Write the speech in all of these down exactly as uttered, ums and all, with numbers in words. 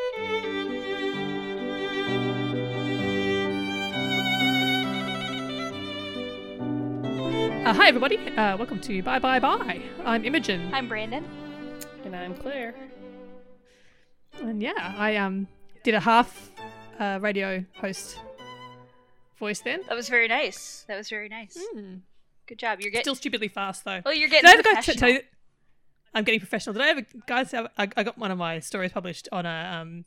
Uh, hi everybody, uh, welcome to Bye Bye Bye. I'm Imogen. I'm Brandon. And I'm Claire. And yeah, I um did a half uh, radio host voice then. That was very nice. That was very nice. Mm. Good job. You're getting Still stupidly fast though. Oh, you're getting Did I ever go professional. t- tell you that I'm getting professional. Did I ever, guys? Have, I, I got one of my stories published on a um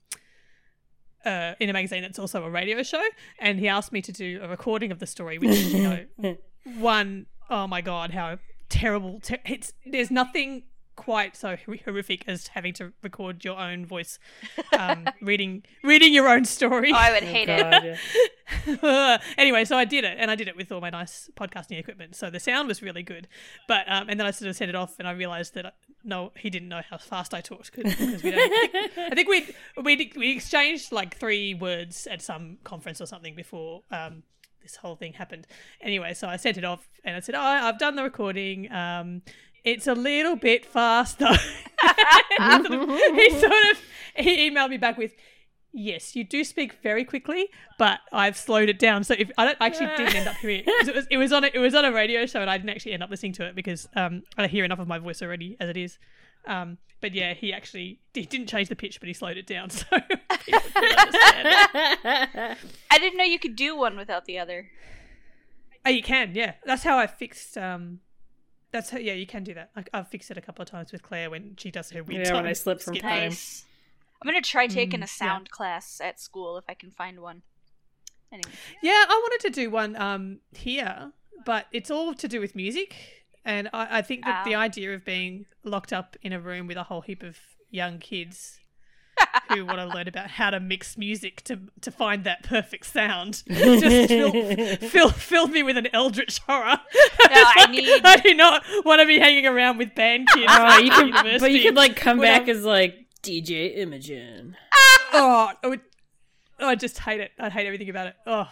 uh in a magazine that's also a radio show, and he asked me to do a recording of the story, which you know, one oh my god, how terrible! Ter- it's there's nothing quite so horrific as having to record your own voice, um, reading reading your own story. Oh, I would hate oh, it. God, yeah. Anyway, so I did it, and I did it with all my nice podcasting equipment. So the sound was really good, but um, and then I sort of sent it off, and I realised that I, no, he didn't know how fast I talked because we don't. I think, I think we we we exchanged like three words at some conference or something before um, this whole thing happened. Anyway, so I sent it off, and I said, "Oh, I've done the recording. Um, it's a little bit fast though." he, sort of, he sort of he emailed me back with, "Yes, you do speak very quickly, but I've slowed it down." So if I don't I actually didn't end up hearing it, 'cause it was it was on a, it was on a radio show, and I didn't actually end up listening to it because um, I hear enough of my voice already as it is. Um, but yeah, he actually he didn't change the pitch, but he slowed it down, so people could understand it. I didn't know you could do one without the other. Oh, you can, yeah. That's how I fixed. Um, that's how, yeah, you can do that. I, I've fixed it a couple of times with Claire when she does her weird Yeah, time. when I slip from skip time. thing. Nice. I'm gonna try taking Mm, a sound class at school if I can find one. Anyway. Yeah, I wanted to do one um, here, but it's all to do with music. And I, I think that Oh. the idea of being locked up in a room with a whole heap of young kids who want to learn about how to mix music to to find that perfect sound just filled, filled, filled me with an eldritch horror. I need- I do not want to be hanging around with band kids. Oh, at you can, but university. you could like come When back I'm- as like D J Imogen. Oh, I would. Oh, I just hate it. I hate everything about it. Oh,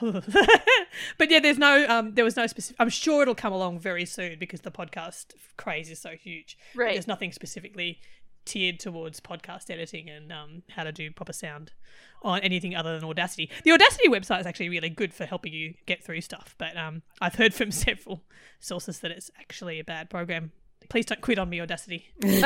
but yeah, there's no. Um, there was no specific. I'm sure it'll come along very soon because the podcast craze is so huge. But Right. there's nothing specifically tiered towards podcast editing and um how to do proper sound on anything other than Audacity. The Audacity website is actually really good for helping you get through stuff, but um, I've heard from several sources that it's actually a bad program. Please don't quit on me, Audacity.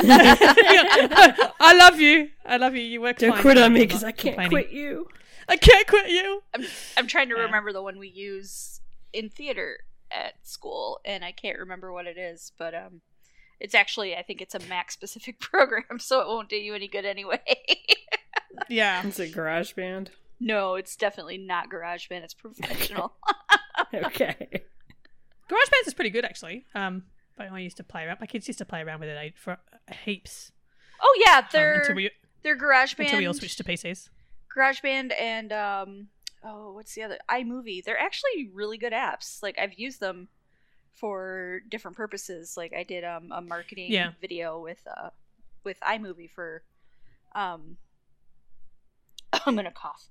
I love you. I love you. You work Don't fine. quit on I'm me not because I can't complaining. quit you. I can't quit you. I'm I'm trying to Yeah. remember the one we use in theater at school, and I can't remember what it is, but um, it's actually I think it's a Mac specific program, so it won't do you any good anyway. Yeah. Is it GarageBand? No, it's definitely not GarageBand. It's professional. Okay. GarageBand is pretty good, actually. Um, but I used to play around. My kids used to play around with it for heaps. Oh yeah, Um, they're until we they're GarageBand. until we all switched to P Cs. GarageBand and um oh what's the other iMovie. They're actually really good apps. Like I've used them for different purposes. Like I did um a marketing Yeah. video with uh with iMovie for um I'm gonna cough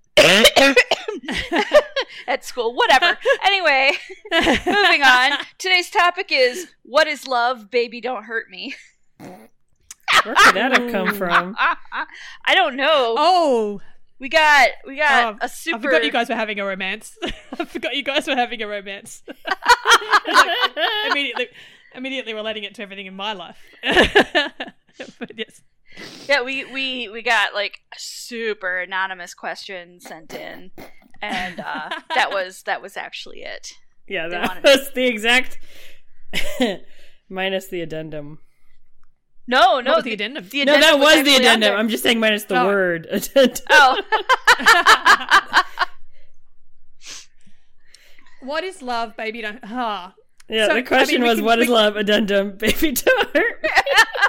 at school. Whatever. Anyway, moving on. Today's topic is what is love, baby don't hurt me. Where could that have come from? I don't know. Oh, We got we got Oh, a super. I forgot you guys were having a romance. I forgot you guys were having a romance. Like, immediately, immediately relating it to everything in my life. But yes. Yeah, we, we we got like a super anonymous question sent in, and uh, that was that was actually it. Yeah, They that wanted- was the exact minus the addendum. No, What no, was the addendum? the No, that addendum was the actually on addendum. there. I'm just saying minus the Oh. word addendum. Oh, What is love, baby? Don't. Ah. Yeah, So, the question I mean, we was, can- what is we- love? Addendum, baby don't hurt me.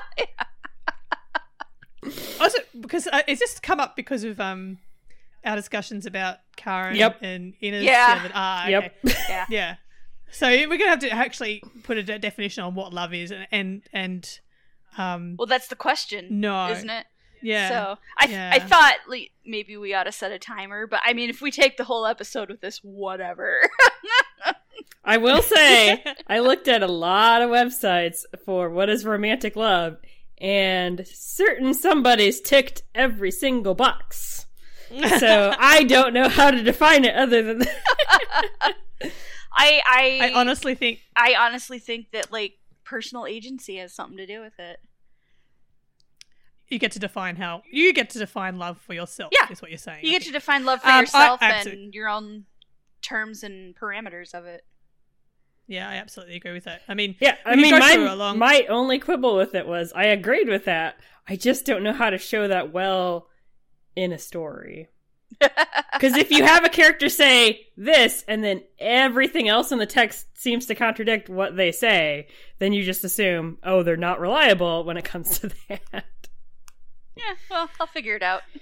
Also, because uh, it's just come up because of um our discussions about Karen Yep. and Inez. Yeah. the other- Ah, okay. Yep. yeah. Yeah. So we're gonna have to actually put a de- definition on what love is, and and, and um Well, that's the question, no, isn't it? yeah, So I th- Yeah. I thought like, maybe we ought to set a timer, but I mean, if we take the whole episode with this, whatever. I will say, I looked at a lot of websites for what is romantic love, and certain somebody's ticked every single box. So I don't know how to define it other than that. I, I I honestly think I honestly think that like personal agency has something to do with it. you get to define how you get to define love for yourself. Yeah. Is what you're saying. You I get think. to define love for Um, I- yourself absolutely. and your own terms and parameters of it. Yeah, I absolutely agree with that. I mean, Yeah, I when you mean, go through my, a long- my only quibble with it was I agreed with that. I just don't know how to show that well in a story. Because if you have a character say this and then everything else in the text seems to contradict what they say, then you just assume, oh, they're not reliable when it comes to that. Yeah, well, I'll figure it out.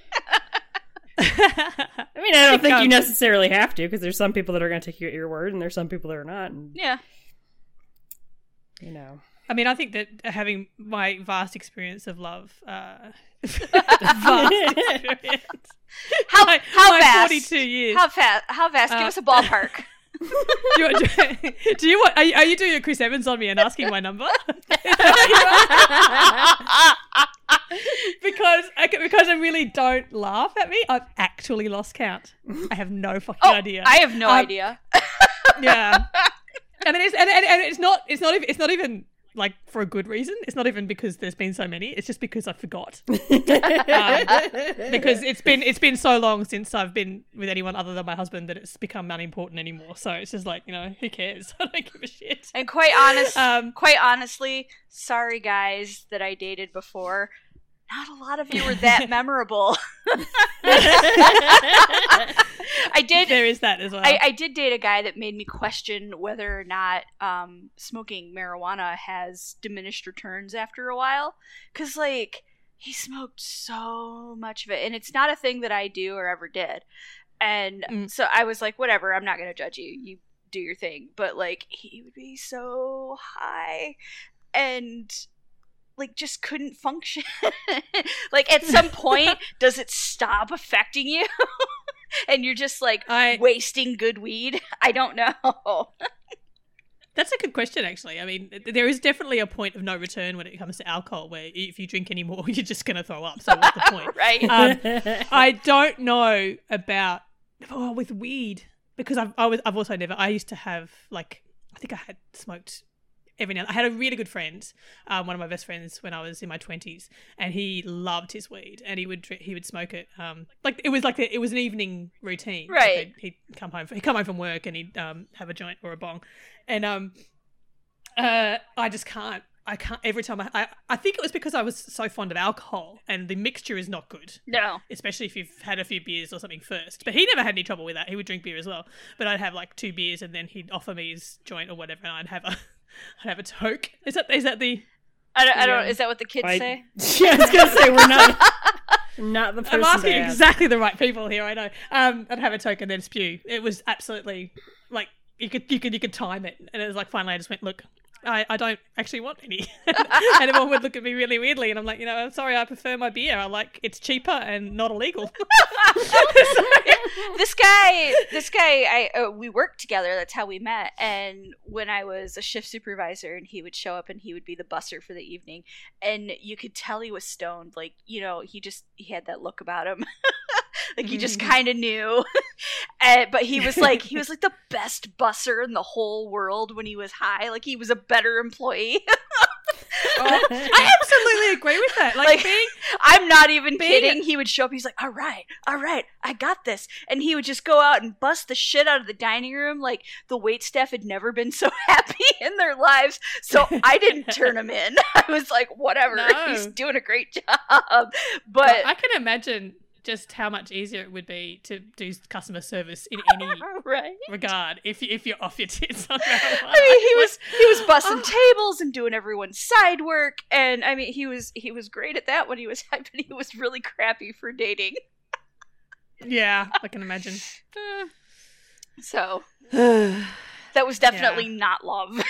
I mean, I don't think um, you necessarily have to, because there's some people that are going to take you at your word, and there's some people that are not. And, Yeah. you know. I mean, I think that having my vast experience of love, uh, vast experience, How my, how my vast? forty-two years. How fast? How fast? Give Uh, us a ballpark. do you, do, do you want? Are you, are you doing a Chris Evans on me and asking my number? because I, because I really don't laugh at me. I've actually lost count. I have no fucking Oh, idea. I have no Um, idea. Yeah, and then it's and, and, and it's not it's not even it's not even like for a good reason. It's not even because there's been so many. It's just because I forgot. Um, because it's been it's been so long since I've been with anyone other than my husband that it's become unimportant anymore. So it's just like, you know, who cares? I don't give a shit. And quite honest, Um, quite honestly, sorry guys that I dated before. Not a lot of you were that memorable. I did. there is that as well. I, I did date a guy that made me question whether or not um, smoking marijuana has diminished returns after a while. Because, like, he smoked so much of it. And it's not a thing that I do or ever did. And Mm. so I was like, whatever, I'm not going to judge you. You do your thing. But, like, he would be so high. And... like just couldn't function. Like at some point, does it stop affecting you? And you're just like I- wasting good weed? I don't know. That's a good question, actually. I mean, th- there is definitely a point of no return when it comes to alcohol, where if you drink any more, you're just going to throw up. So what's the point? Right? Um, I don't know about oh, with weed because I've I was I've also never. I used to have like I think I had smoked every now. I had a really good friend, um, one of my best friends when I was in my twenties, and he loved his weed, and he would dr- he would smoke it. Um, like it was like a, it was an evening routine. Like, Right. he'd, he'd come home. He'd come home from work, and he'd um have a joint or a bong, and um, uh, I just can't. I can't. Every time I, I, I think it was because I was so fond of alcohol, and the mixture is not good. No. Especially if you've had a few beers or something first. But he never had any trouble with that. He would drink beer as well. But I'd have like two beers and then he'd offer me his joint or whatever, and I'd have a, I'd have a toke. Is that is that the? I don't, I don't. Yeah. Is that what the kids I- say? Yeah, I was gonna say we're not not the person. I'm asking to ask. exactly the right people here. I know. Um, I'd have a toke and then spew. It was absolutely like you could you could you could time it, and it was like finally I just went look. I, I don't actually want any. And everyone would look at me really weirdly, and I'm like, you know, I'm sorry, I prefer my beer. I like it's cheaper and not illegal. This guy, this guy, I uh, we worked together. That's how we met. And when I was a shift supervisor, and he would show up, and he would be the busser for the evening, and you could tell he was stoned. Like, you know, he just he had that look about him, like you just kind of knew. And, but he was like he was like the best busser in the whole world when he was high. Like he was a better employee. I absolutely agree with that. Like, Like, being I'm not even Being- kidding. He would show up. He's like, all right, all right, I got this. And he would just go out and bust the shit out of the dining room. Like the wait staff had never been so happy in their lives. So I didn't turn him in. I was like, whatever. No. He's doing a great job. But I can imagine just how much easier it would be to do customer service in any right. regard if you, if you're off your tits on marijuana. I mean, he was he was busting Oh. tables and doing everyone's side work, and I mean, he was he was great at that when he was high, but he was really crappy for dating. Yeah, I can imagine. Uh, so that was definitely not love.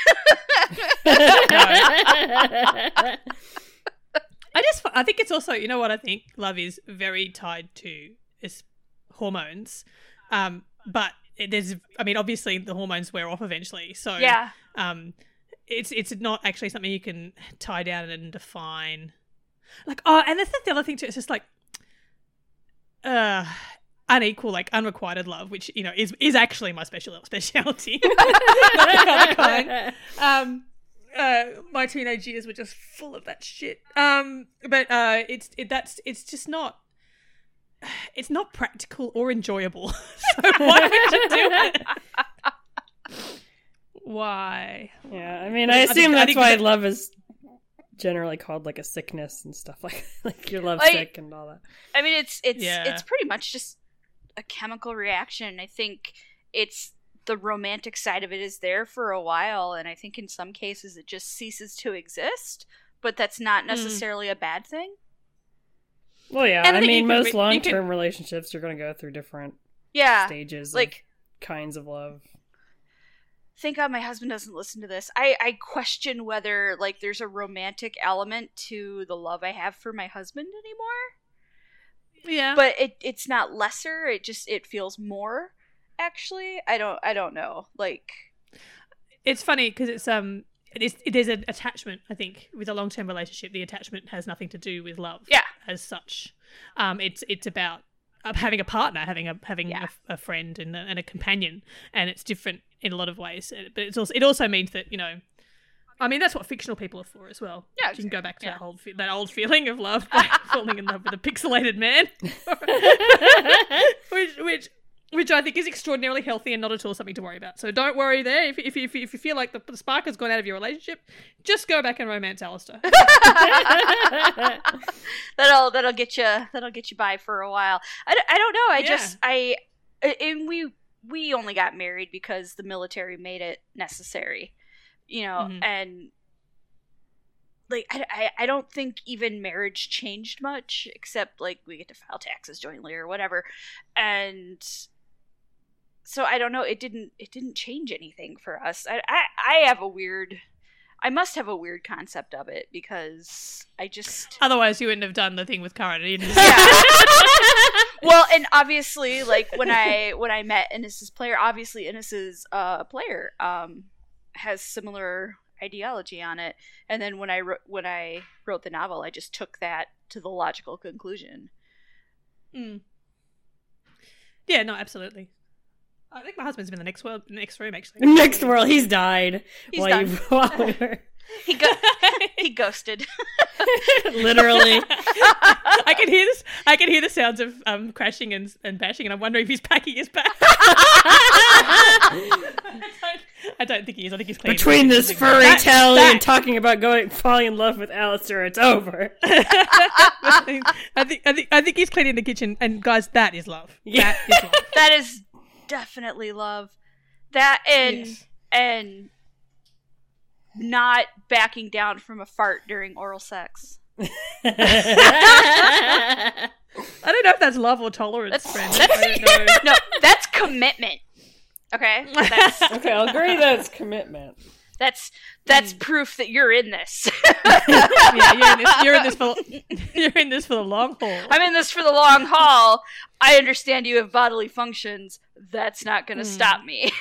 I just, I think it's also, you know what I think? Love is very tied to is hormones. Um, but it- there's, I mean, obviously the hormones wear off eventually. So, Yeah. um, it's, it's not actually something you can tie down and define like oh, and that's the other thing too. It's just like uh, unequal, like unrequited love, which you know is is actually my special speciality. Not the other kind. Um, uh, my teenage years were just full of that shit. Um, but uh, it's it, that's it's just not. It's not practical or enjoyable. So why would you do it? Why? Yeah, I mean, I assume I think, that's I think why that... love is generally called like a sickness and stuff like like you're love sick and all that. I mean, it's it's yeah. it's pretty much just a chemical reaction. I think it's the romantic side of it is there for a while, and I think in some cases it just ceases to exist. But that's not necessarily mm. a bad thing. Well, yeah, and I, I mean, most can, long-term can... relationships are going to go through different yeah, stages, like of kinds of love. Thank God my husband doesn't listen to this. I, I question whether, like, there's a romantic element to the love I have for my husband anymore. Yeah. But it it's not lesser. It just, it feels more, actually. I don't, I don't know. Like... It's funny, because it's, um... It is, there's an attachment, I think, with a long-term relationship. The attachment has nothing to do with love, yeah, as such. Um, it's it's about uh, having a partner, having a having yeah. a, a friend and a, and a companion, and it's different in a lot of ways. But it's also it also means that you know, I mean, that's what fictional people are for as well. Yeah, you can go back to yeah. that old that old feeling of love, by falling in love with a pixelated man, which which. Which I think is extraordinarily healthy and not at all something to worry about. So don't worry there. If if if, if you feel like the, the spark has gone out of your relationship, just go back and romance Alistair. that'll that'll get you that'll get you by for a while. I, I don't know. I yeah. just I and we we only got married because the military made it necessary, you know, mm-hmm. and like I, I I don't think even marriage changed much, except like we get to file taxes jointly or whatever, and. So I don't know. It didn't. It didn't change anything for us. I, I. I have a weird. I must have a weird concept of it because I just. Otherwise, you wouldn't have done the thing with Karen. Yeah. Well, and obviously, like when I when I met Innes's player, obviously Innes's uh, player um, has similar ideology on it. And then when I wrote when I wrote the novel, I just took that to the logical conclusion. Mm. Yeah. No. Absolutely. I think my husband's been in the next world, next room actually. Next world, he's died. He's while done. You, while we were... he go- he ghosted. Literally. I can hear this. I can hear the sounds of um, crashing and and bashing, and I'm wondering if he's packing his bag. I, don't, I don't think he is. I think he's clean. Between this furry that, tally that. and talking about going falling in love with Alistair, it's over. I think I think I think he's cleaning the kitchen, and guys, that is love. Yeah. That is love. That is. Definitely love that and yes. and not backing down from a fart during oral sex. I don't know if that's love or tolerance, that's, friend. That's, I don't know. No, that's commitment. Okay, that's, okay, I'll agree that's commitment. That's that's mm. proof that you're in this. Yeah, you're in this. You're in this for. You're in this for the long haul. I'm in this for the long haul. I understand you have bodily functions. That's not going to mm. stop me.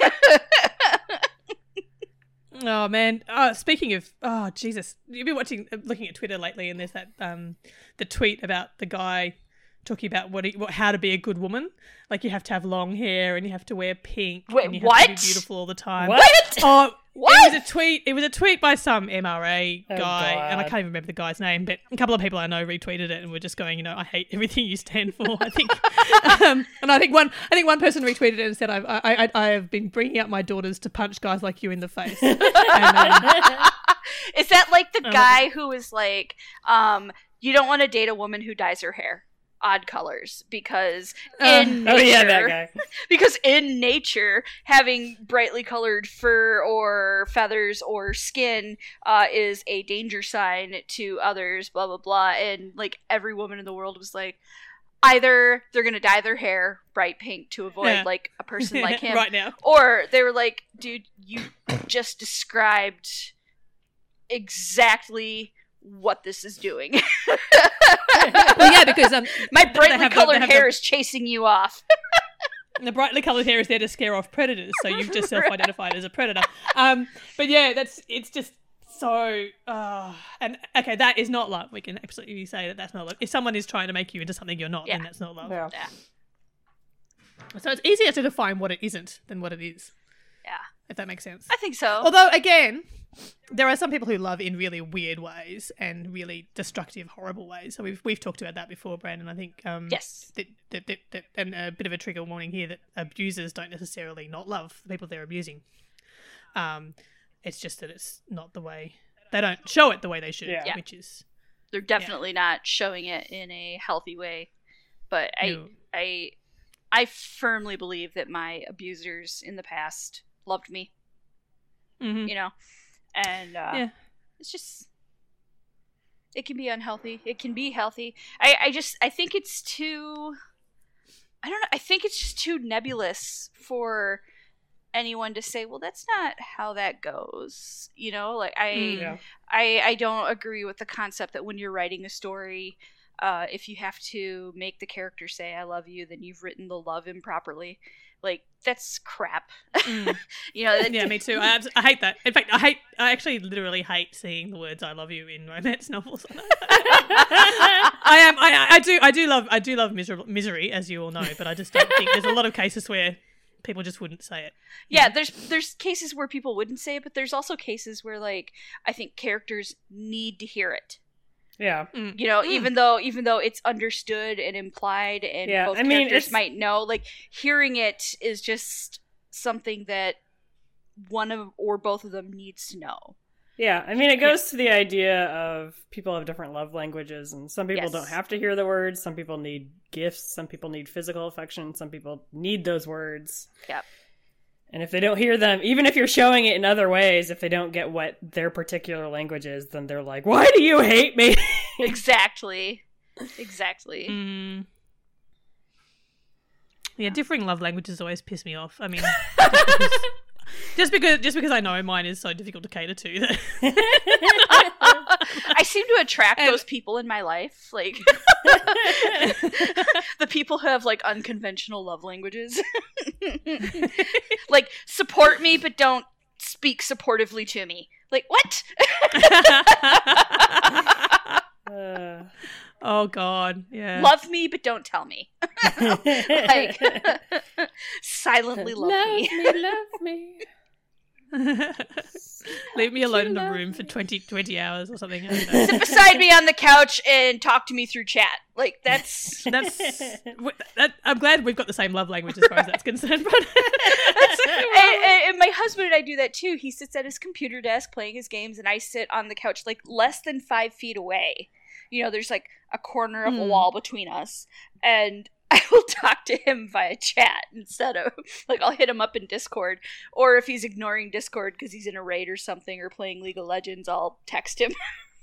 Oh man! Oh, speaking of, oh Jesus, you've been watching, looking at Twitter lately, and there's that um, the tweet about the guy talking about what, he, what how to be a good woman. Like you have to have long hair and you have to wear pink. Wait, and you what? have to be beautiful all the time. What? Oh, what? It was a tweet. It was a tweet by some M R A oh, guy, God. and I can't even remember the guy's name. But a couple of people I know retweeted it and were just going, you know, I hate everything you stand for. I think, um, and I think one, I think one person retweeted it and said, I've, I, I, I have been bringing up my daughters to punch guys like you in the face. And, um, is that like the guy who was like, um, you don't want to date a woman who dyes her hair odd colors because in uh, nature, oh yeah, that guy. because in nature, having brightly colored fur or feathers or skin uh, is a danger sign to others. Blah blah blah, and like every woman in the world was like, either they're gonna dye their hair bright pink to avoid yeah. like a person like him right now, or they were like, dude, you just described exactly what this is doing. Well, yeah, because um, my brightly colored hair the, is chasing you off. The brightly colored hair is there to scare off predators, so you've just self-identified as a predator. Um, but yeah, that's it's just so, uh, and okay, that is not love. We can absolutely say that that's not love. If someone is trying to make you into something you're not, Yeah. then that's not love. Yeah. Yeah. So it's easier to define what it isn't than what it is. Yeah. If that makes sense. I think so. Although, again, there are some people who love in really weird ways and really destructive, horrible ways. So we've we've talked about that before, Brandon. I think um, Yes. that, that, that, that, and a bit of a trigger warning here that abusers don't necessarily not love the people they're abusing. Um, it's just that it's not the way they don't show it the way they should, Yeah. Yeah. which is They're definitely not showing it in a healthy way. But I No. I I firmly believe that my abusers in the past loved me, mhm. you know. And uh Yeah. it's just it can be unhealthy. It can be healthy. I, I just I think it's too I don't know, I think it's just too nebulous for anyone to say, well, that's not how that goes. You know, like I Mm. Yeah. I, I don't agree with the concept that when you're writing a story, uh, if you have to make the character say "I love you," then you've written the love improperly. Like that's crap. Mm. You know. That, Yeah, me too. I, abs- I hate that. In fact, I hate. I actually literally hate seeing the words "I love you" in romance novels. I am. I, I do. I do love. I do love miserable, misery, as you all know. But I just don't think there's a lot of cases where people just wouldn't say it. Yeah, there's there's cases where people wouldn't say it, but there's also cases where like I think characters need to hear it. Yeah. Mm. You know, Mm. even though even though it's understood and implied and Yeah, both I mean, characters it's- might know, like hearing it is just something that one of or both of them needs to know. Yeah, I mean, it goes to the idea of people have different love languages, and some people Yes. don't have to hear the words. Some people need gifts. Some people need physical affection. Some people need those words. Yep. And if they don't hear them, even if you're showing it in other ways, if they don't get what their particular language is, then they're like, why do you hate me? Exactly. Exactly. Mm. Yeah, differing love languages always piss me off. I mean, just because, just because just because I know mine is so difficult to cater to. That I seem to attract And- those people in my life, like the people who have like unconventional love languages. Like support me, but don't speak supportively to me. Like what? Uh, oh God, yeah. Love me, but don't tell me. Like silently love, me. love me. Leave me alone in the love room for me. twenty, twenty hours or something. I don't know. Sit beside me on the couch and talk to me through chat. Like that's That's. w- That, I'm glad we've got the same love language as far as that's concerned. But and, and- and my husband and I do that too. He sits at his computer desk playing his games, and I sit on the couch like less than five feet away. You know, there's like a corner of a Hmm. wall between us, and I will talk to him via chat instead of like I'll hit him up in Discord, or if he's ignoring Discord because he's in a raid or something or playing League of Legends, I'll text him.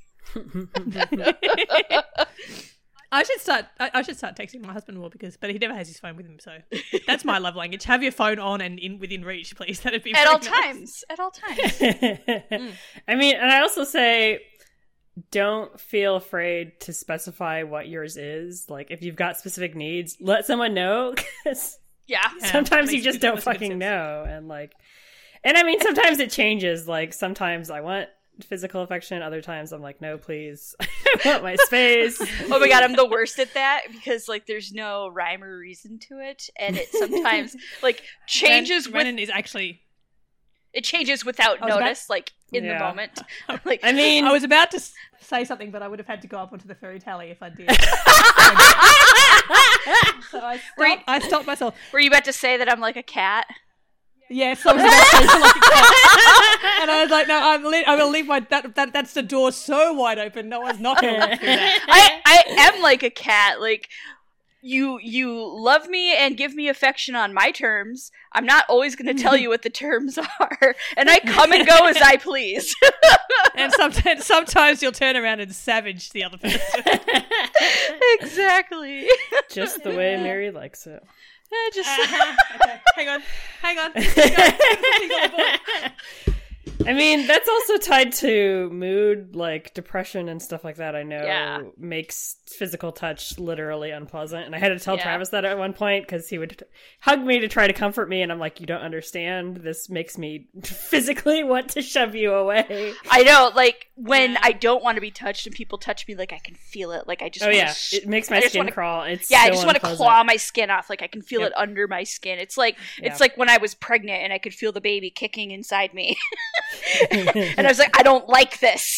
I should start. I, I should start texting my husband more because, but he never has his phone with him. So that's my love language. Have your phone on and in within reach, please. That'd be At very all nice. times. At all times. I mean, and I also say, don't feel afraid to specify what yours is. Like, if you've got specific needs, let someone know. 'Cause Yeah. Yeah, sometimes you makes just good- don't makes good fucking sense. know. And like, and I mean, sometimes it changes. Like, sometimes I want physical affection. Other times I'm like, no, please. I want my space. Oh my god, I'm the worst at that because like there's no rhyme or reason to it, and it sometimes like changes with Brennan is actually. it changes without I was about- notice, like in the Yeah. moment. Like I mean, I was about to s- say something, but I would have had to go up onto the fairy tally if I did. So I Were you- stopped, I stopped myself. were you about to say that I'm like a cat? Yes, I was about to say something like that. And I was like, no, I'm, li- I'm going to leave my, that, that, that's the door so wide open, no one's not going to walk through that. I I am like a cat. Like you you love me and give me affection on my terms. I'm not always going to tell you what the terms are, and I come and go as I please. And sometimes, sometimes you'll turn around and savage the other person. Exactly. just the way Mary likes it. Just Okay, hang on, hang on. Hang on. I mean, that's also tied to mood, like depression and stuff like that. I know Yeah. makes physical touch literally unpleasant. And I had to tell Yeah. Travis that at one point because he would hug me to try to comfort me. And I'm like, you don't understand. This makes me physically want to shove you away. I know, like, when Yeah. I don't want to be touched and people touch me, like, I can feel it. Like, I just Oh, wanna yeah. sh- It makes my I just skin wanna- crawl. It's Yeah, so I just want to unpleasant. claw my skin off. Like, I can feel Yep. it under my skin. It's like Yeah. it's like when I was pregnant and I could feel the baby kicking inside me. And I was like, I don't like this.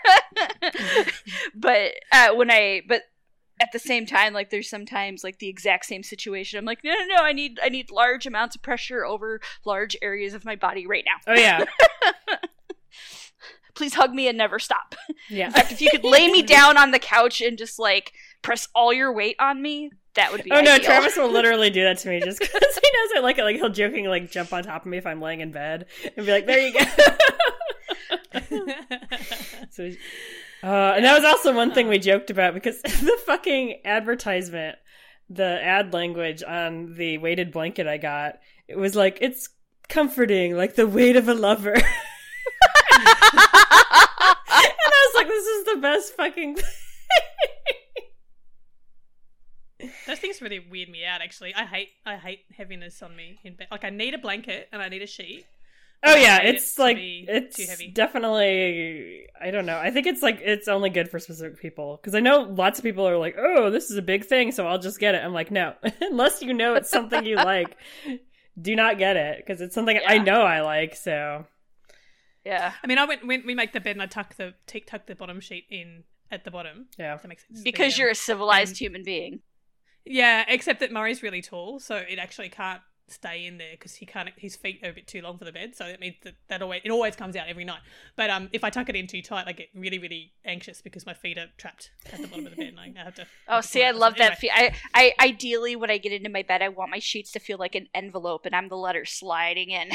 But uh, when I, but at the same time, like there's sometimes like the exact same situation. I'm like, no, no, no, I need, I need large amounts of pressure over large areas of my body right now. Oh, yeah. Please hug me and never stop. Yeah. In fact, if you could lay me down on the couch and just like press all your weight on me, that would be Oh, no, ideal. Travis will literally do that to me just because he knows I like it. Like, he'll jokingly like jump on top of me if I'm laying in bed and be like, there you go. So, uh, and that was also one thing we joked about because the fucking advertisement, the ad language on the weighted blanket I got, it was like, it's comforting, like the weight of a lover. And I was like, this is the best fucking thing. Those things really weird me out. Actually, I hate I hate heaviness on me in bed. Like I need a blanket and I need a sheet. Oh I yeah, hate it's it to like be it's too heavy. definitely. I don't know. I think it's like it's only good for specific people because I know lots of people are like, "Oh, this is a big thing, so I'll just get it." I'm like, no, unless you know it's something you like, do not get it because it's something I Yeah. know I like. So Yeah. I mean, I went when we make the bed and I tuck the t- tuck the bottom sheet in at the bottom. yeah, If that makes sense. Because The, um, you're a civilized and- human being. Yeah, except that Murray's really tall, so it actually can't stay in there because he can't. His feet are a bit too long for the bed, so it means that that always it always comes out every night. But um, if I tuck it in too tight, I get really really anxious because my feet are trapped at the bottom of the bed, and I have to. Oh, have to see, pull I out. love Anyway. that. Fe- I, I ideally, when I get into my bed, I want my sheets to feel like an envelope, and I'm the letter sliding in.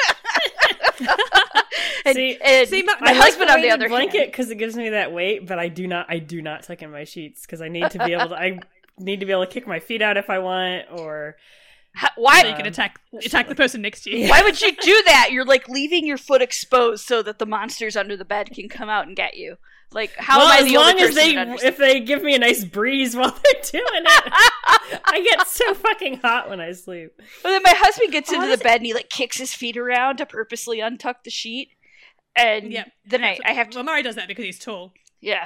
and, See- and see, my- my I like husband, on the weighted other blanket hand, because it gives me that weight, but I do not. I do not tuck in my sheets because I need to be able to. I need to be able to kick my feet out if I want, or How- why? So you can Um, attack attack the person next to you. Why would you do that? You're like leaving your foot exposed so that the monsters under the bed can come out and get you. Like, how well, am I as the long only as person they, that understands? if they give me a nice breeze while they're doing it, I get so fucking hot when I sleep. But then my husband gets Oh, into does the bed and he like kicks his feet around to purposely untuck the sheet, and Yeah. then I, I have to, Well, Murray does that because he's tall. yeah.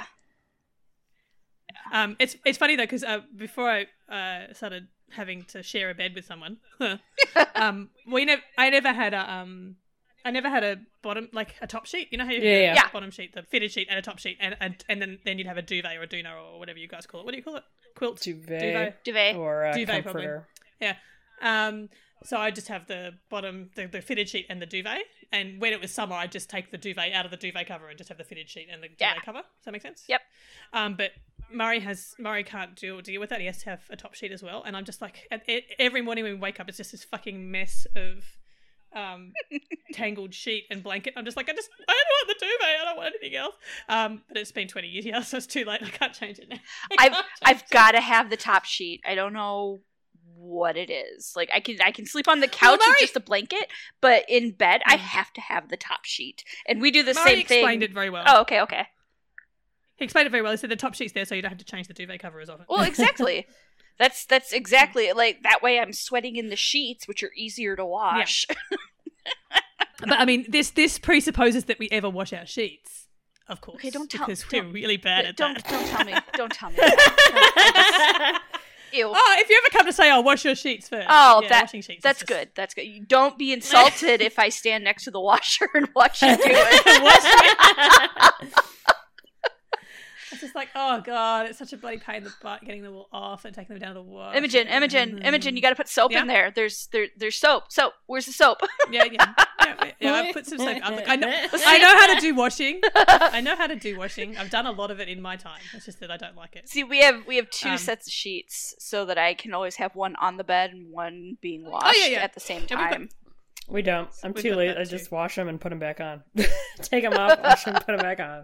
Um, it's it's funny though because uh, before I uh, started having to share a bed with someone, um, we never I never had a um, I never had a bottom like a top sheet. You know how you Yeah, have yeah. a Yeah. bottom sheet, the fitted sheet, and a top sheet, and and, and then, then you'd have a duvet or a doona or whatever you guys call it. What do you call it? Quilt. Duvet, Duvet. Duvet. or a Duvet, probably. comforter. Yeah. Um, so I just have the bottom, the, the fitted sheet and the duvet. And when it was summer, I'd just take the duvet out of the duvet cover and just have the fitted sheet and the duvet Yeah. cover. Does that make sense? Yep. Um, but Murray has Murray can't deal deal with that. He has to have a top sheet as well. And I'm just like, at, at, every morning when we wake up, it's just this fucking mess of um tangled sheet and blanket. I'm just like, I just I don't want the duvet. I don't want anything else. Um, but it's been twenty years now, so it's too late. I can't change it now. I I've can't I've change got to have the top sheet. I don't know what it is. Like I can I can sleep on the couch Murray- with just a blanket, but in bed I Mm. have to have the top sheet. And we do the it. Murray same thing. explained it very well. Oh, okay, okay. He explained it very well. He said the top sheet's there so you don't have to change the duvet cover as often. Well, exactly. That's that's exactly like that way. I'm sweating in the sheets, which are easier to wash. But I mean, this this presupposes that we ever wash our sheets, of course. Okay, don't tell- because don't- we're really bad at don't that. don't tell me. Don't tell me. That. Ew. Oh, if you ever come to say, "I'll wash your sheets first. Oh, yeah, that- washing sheets. is That's just- good. That's good. You don't be insulted if I stand next to the washer and watch you do it. Wash it. It's just like, oh god, it's such a bloody pain in the butt getting them all off and taking them down to the wash. Imogen, Imogen, Imogen, you got to put soap Yeah? in there. There's there there's soap. Soap. Where's the soap? Yeah, yeah, yeah. yeah I put some soap. I'm like, I know, I know how to do washing. I know how to do washing. I've done a lot of it in my time. It's just that I don't like it. See, we have we have two Um, sets of sheets so that I can always have one on the bed and one being washed Oh, yeah. at the same Yeah, we've got- time. We don't. I'm We've too got late. that I too. just wash them and put them back on. Take them off, wash them, put them back on.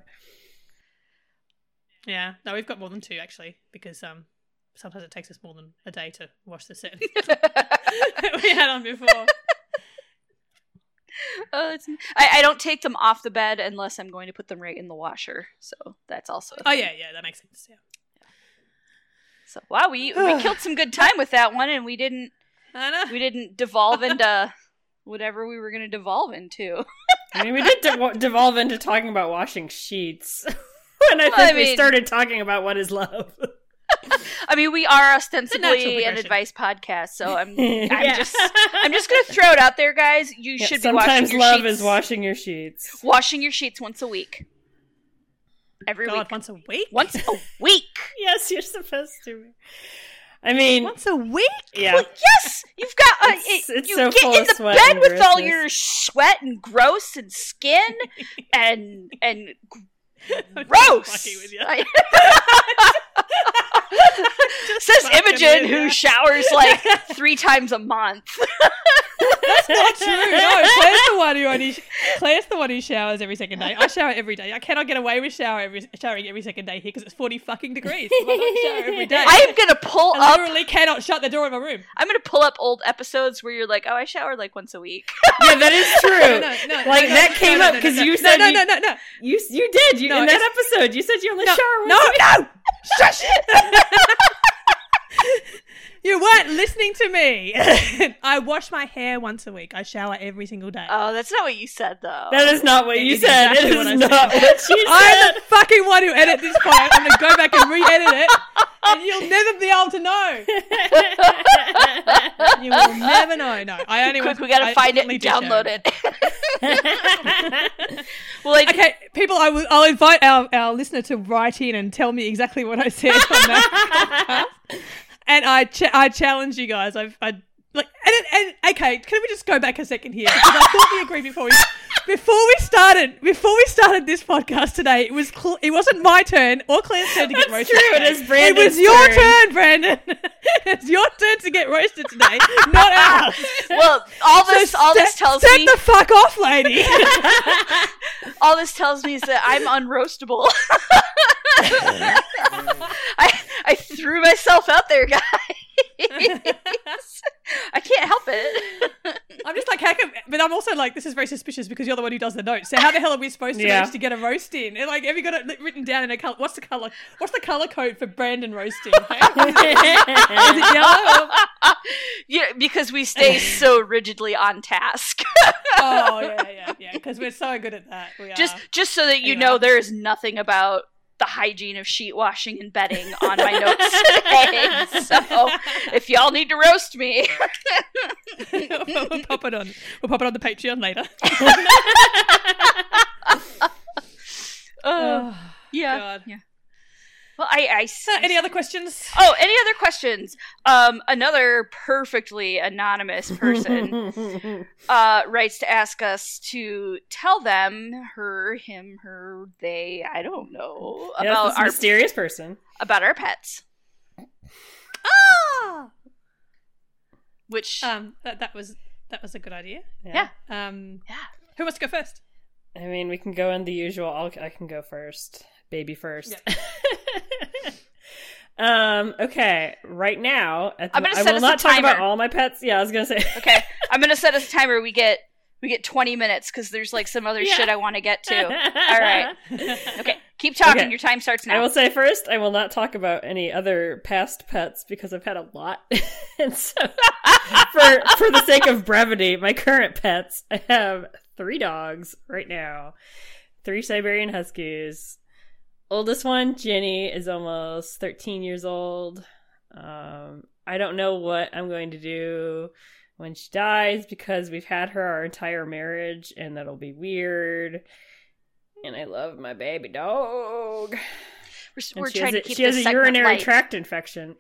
Yeah, no, we've got more than two actually because um sometimes it takes us more than a day to wash the set we had on before. Oh, it's, I, I don't take them off the bed unless I'm going to put them right in the washer. So that's also. Oh yeah, yeah, that makes sense. Yeah. So wow, we we killed some good time with that one, and we didn't. I know. We didn't devolve into whatever we were going to devolve into. I mean, we did de- devolve into talking about washing sheets. And I Well, think I we mean- started talking about what is love. I mean, we are It's a natural ostensibly an progression. advice podcast, so I'm I'm Yeah. just I'm just going to throw it out there, guys. You Yeah, should be washing sometimes your love sheets. is washing your sheets. washing your sheets once a week. Every God, week. once a week. Once a week. Yes, you're supposed to. I mean, Once a week. yeah. Well, yes, you've got. Uh, It's- it- it's you so get full in of the sweat bed and with all grossness. your sweat and gross and skin and and I'm gross. fucking with you. I- Just Says fucking Imogen, with who ya. showers like three times a month. That's not true. No, Claire's the one who only Claire's the one who showers every second day. I shower every day. I cannot get away with shower every, showering every second day here because it's forty fucking degrees. So I don't shower every day. I am gonna pull I up. literally cannot shut the door of my room. I'm gonna pull up old episodes where you're like, "Oh, I shower like once a week." Yeah, that is true. No, no, no, Like, no, that no, came no, up no, 'cause no, you no, said no, you- no, no, no, You you did you No, in that it's- episode. You said you only no, shower no, once a week. no, shush. You weren't listening to me. I wash my hair once a week. I shower every single day. Oh, that's not what you said, though. That is not what It you is said. exactly It what is I not said. what you I'm said. the fucking one who edit this part. I'm gonna go back and re-edit it, and you'll never be able to know. You will never know. No, I only Quick, want- we gotta I find it definitely and do download shower. it. Well, like, Okay, people, I will. I'll invite our, our listener to write in and tell me exactly what I said on that podcast. And I ch- I challenge you guys. I've I like and, and okay. Can we just go back a second here? Because I thought we agreed before we before we started before we started this podcast today. It was cl- it wasn't my turn or Claire's turn to get That's roasted. true, it today. is Brandon's It was your turn. turn, Brandon. It's your turn to get roasted today, not ours. well, all this, So all this step- tells step me, the fuck off, lady. all this tells me is that I'm unroastable. I I threw myself out there, guys. I can't help it. I'm just like, how come, but I'm also like, this is very suspicious because you're the one who does the notes. So how the hell are we supposed to Yeah. manage to get a roast in? And like, have you got it li- written down in a color? What's the color? What's the color code for Brandon roasting? Hey? Is it yellow? Or- Yeah, because we stay so rigidly on task. oh yeah, yeah, yeah. Because we're so good at that. We are. just just so that you Anyway. know, there is nothing about the hygiene of sheet washing and bedding on my notes today. So if y'all need to roast me, we'll pop it on. We'll pop it on the Patreon later. uh, oh, yeah, God. yeah. Well, I, I So, any other questions? Oh, any other questions? Um, another perfectly anonymous person uh, writes to ask us to tell them, her, him, her, they, I don't know, Yes, about this our mysterious person. about our pets. Ah. Which Um, that that was that was a good idea. yeah, Um, yeah. who wants to go first? I mean, we can go in the usual. I'll, I can go first. Baby first. um. Okay. Right now, at the, I'm gonna I set will us not a talk about timer. all my pets. Yeah, I was gonna say. Okay, I'm gonna set us a timer. We get we get twenty minutes because there's like some other Yeah. shit I want to get to. All right. Okay, keep talking. Okay. Your time starts now. I will say first, I will not talk about any other past pets because I've had a lot, and so for for the sake of brevity, my current pets, I have three dogs right now, three Siberian Huskies. Oldest one, Jenny, is almost thirteen years old. Um, I don't know what I'm going to do when she dies because we've had her our entire marriage, and that'll be weird. And I love my baby dog. we're And we're she trying has to a, keep she has this a segment urinary light. tract infection,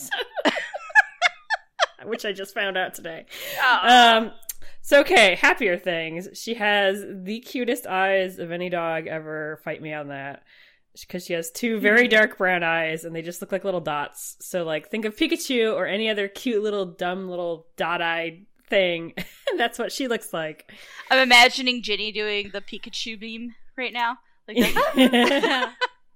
which I just found out today. Oh. Um, so okay, happier things. She has the cutest eyes of any dog ever. Fight me on that. Because she has two very dark brown eyes, and they just look like little dots. So, like, think of Pikachu or any other cute little dumb little dot-eyed thing. That's what she looks like. I'm imagining Ginny doing the Pikachu beam right now. Like the-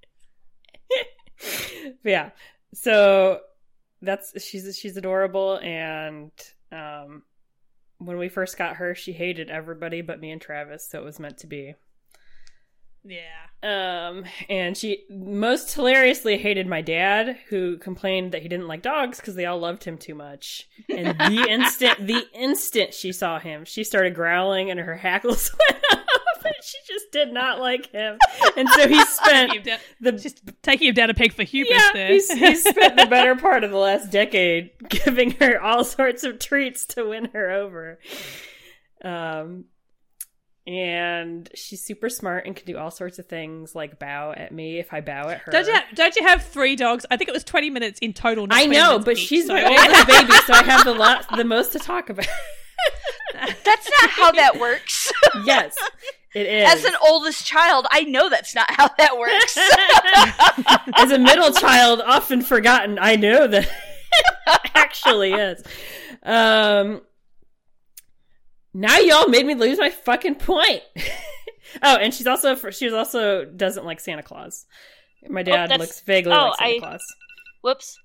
Yeah. So that's she's she's adorable, and um when we first got her, she hated everybody but me and Travis, so it was meant to be. Yeah. Um, and she most hilariously hated my dad, who complained that he didn't like dogs because they all loved him too much. And the instant, the instant she saw him, she started growling and her hackles went up. And she just did not like him. And so he spent down, the just taking him down a peg for hubris yeah, there. he's, he's spent the better part of the last decade giving her all sorts of treats to win her over. Um. And she's super smart and can do all sorts of things, like bow at me if I bow at her. Don't you have, don't you have three dogs? I think it was twenty minutes in total. Not I know, but each, she's so. my oldest baby, so I have the lot, the most to talk about. That's not how that works. Yes, it is. As an oldest child, I know that's not how that works. As a middle child, often forgotten, I know that it actually is. Um... Now y'all made me lose my fucking point. Oh, and she's also she also doesn't like Santa Claus. My dad oh, looks vaguely oh, like Santa I, Claus. Whoops.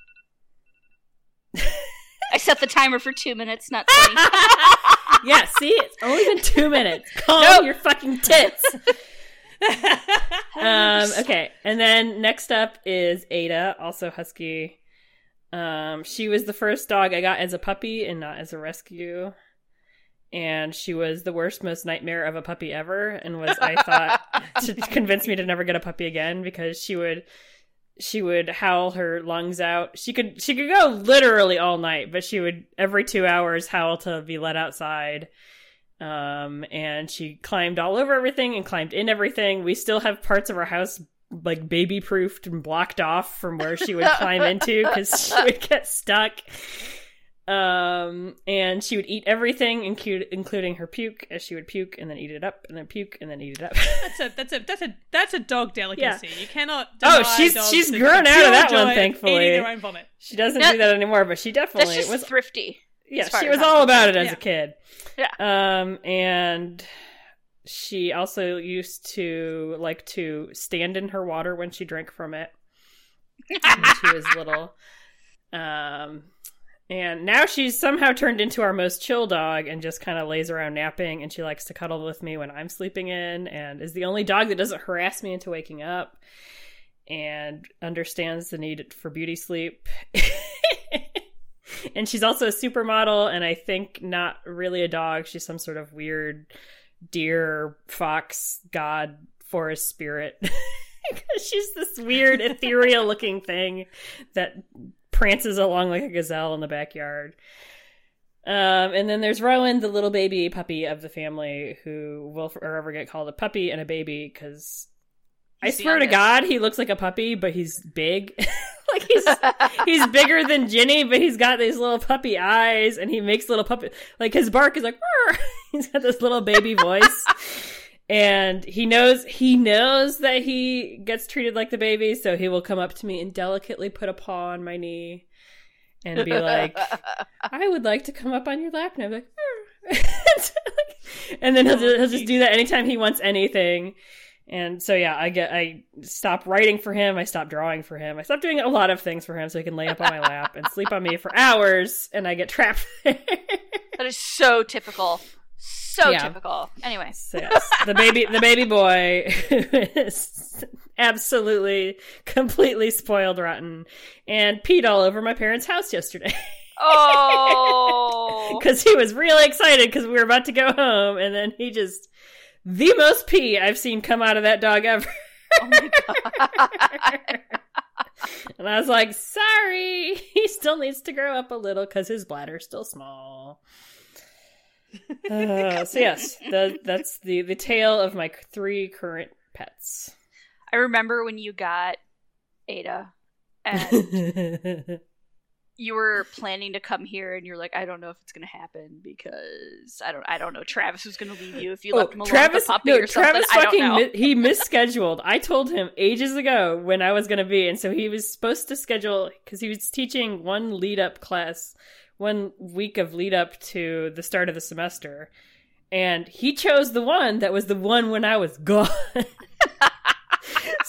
I set the timer for two minutes, not twenty. Yeah, see? It's only been two minutes. Calm Nope. your fucking tits. um, okay, and then next up is Ada, also husky. Um, she was the first dog I got as a puppy and not as a rescue. And she was the worst, most nightmare of a puppy ever, and was, I thought, to convince me to never get a puppy again, because she would, she would howl her lungs out. She could, she could go literally all night, but she would every two hours howl to be let outside. Um, and she climbed all over everything and climbed in everything. We still have parts of our house like baby proofed and blocked off from where she would climb into because she would get stuck. Um, and she would eat everything, incu- including her puke, as she would puke and then eat it up, and then puke and then eat it up. That's a that's a that's a that's a dog delicacy. Yeah. You cannot. Oh, deny she's dogs she's the grown out pure of that joy one, of thankfully. Eating their own vomit. She doesn't That- do that anymore, but she That's definitely just was. thrifty. Yeah, as far she as was I'm all about it concerned. as Yeah. a kid. Yeah. Um, and she also used to like to stand in her water when she drank from it when she was little. Um, and now she's somehow turned into our most chill dog and just kind of lays around napping, and she likes to cuddle with me when I'm sleeping in, and is the only dog that doesn't harass me into waking up and understands the need for beauty sleep. And she's also a supermodel, and I think not really a dog. She's some sort of weird deer, fox, god, forest spirit. She's this weird ethereal looking thing that prances along like a gazelle in the backyard. Um, and then there's Rowan, the little baby puppy of the family, who will forever get called a puppy and a baby because I He's the swear to youngest. God, he looks like a puppy, but he's big. Like he's he's bigger than Ginny, but he's got these little puppy eyes, and he makes little puppy, like his bark is like, "Rrr." He's got this little baby voice. And he knows he knows that he gets treated like the baby, so he will come up to me and delicately put a paw on my knee and be like, "I would like to come up on your lap." And I'm like, "Rrr." And then he'll just, he'll just do that anytime he wants anything. And so yeah, I get I stop writing for him, I stop drawing for him, I stop doing a lot of things for him so he can lay up on my lap and sleep on me for hours, and I get trapped there. That is so typical. So Yeah. typical. Anyway. So yes, the baby, the baby boy is absolutely, completely spoiled rotten, and peed all over my parents' house yesterday Oh. because he was really excited because we were about to go home, and then he just the most pee I've seen come out of that dog ever. Oh my god. And I was like, "Sorry, he still needs to grow up a little because his bladder's still small." Uh, so yes, the, that's the, the tale of my three current pets. I remember when you got Ada and you were planning to come here, and you're like, I don't know if it's going to happen because I don't I don't know. Travis was going to leave you if you Oh, left him alone Travis, with a puppy no, or something. Travis I fucking don't know. mi- he misscheduled. I told him ages ago when I was going to be, and so he was supposed to schedule because he was teaching one lead up class, one week of lead up to the start of the semester, and he chose the one that was the one when I was gone.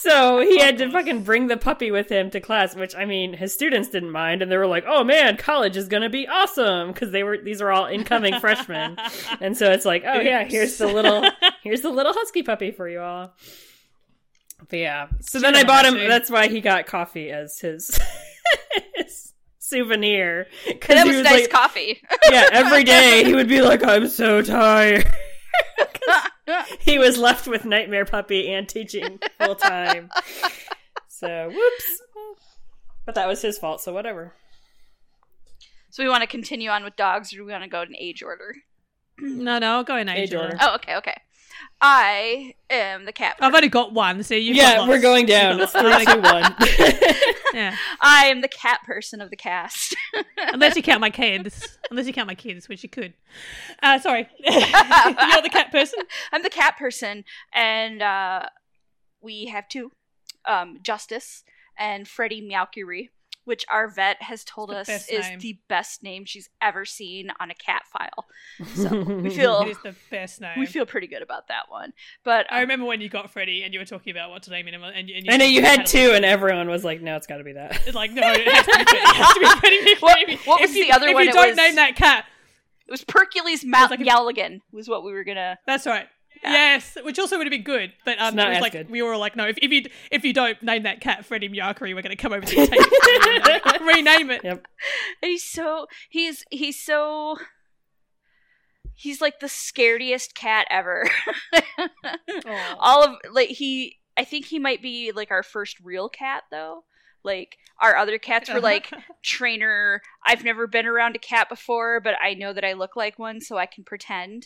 So he had to fucking bring the puppy with him to class, which, I mean, his students didn't mind, and they were like, oh man, college is gonna be awesome, because they were, these are all incoming freshmen. And so it's like, oh yeah, here's the little, here's the little husky puppy for you all. But yeah, so then I bought him, that's why he got coffee as his, his souvenir. And it was, was nice like, coffee. Yeah, every day he would be like, I'm so tired. He was left with Nightmare Puppy and teaching full time. So, whoops. But that was his fault, so whatever. So we want to continue on with dogs, or do we want to go in age order? No, no, I'll go in age, age order. order. Oh, okay, okay. I am the cat person. I've only got one, so you've yeah, got we're going down. It's three, two, one. Yeah. I am the cat person of the cast. Unless you count my kids. Unless you count my kids, which you could. Uh, sorry. You're the cat person? I'm the cat person, and uh, we have two. Um, Justice and Freddie Meowcurie, which our vet has told us is name. the best name she's ever seen on a cat file. So we feel it is the best name. We feel pretty good about that one. But I um, remember when you got Freddie and you were talking about what to name him, and, and you, I know you had two, and everyone was like, "No, it's got to be that." It's like, no, it has to be Freddie. It has to be Freddie. What, what was if you, the other if one? If you don't was, name that cat, it was Percules Ma- like Yalligan was what we were gonna. That's right. Yeah. Yes, which also would have been good, but um, it was like good. we were all like, no, if, if you if you don't name that cat Freddie Meowcurie, we're going to come over to you and take it and rename it. Yep. And he's so he's he's so he's like the scariest cat ever. All of like he, I think he might be like our first real cat though. Like, our other cats were like, trainer, I've never been around a cat before, but I know that I look like one, so I can pretend.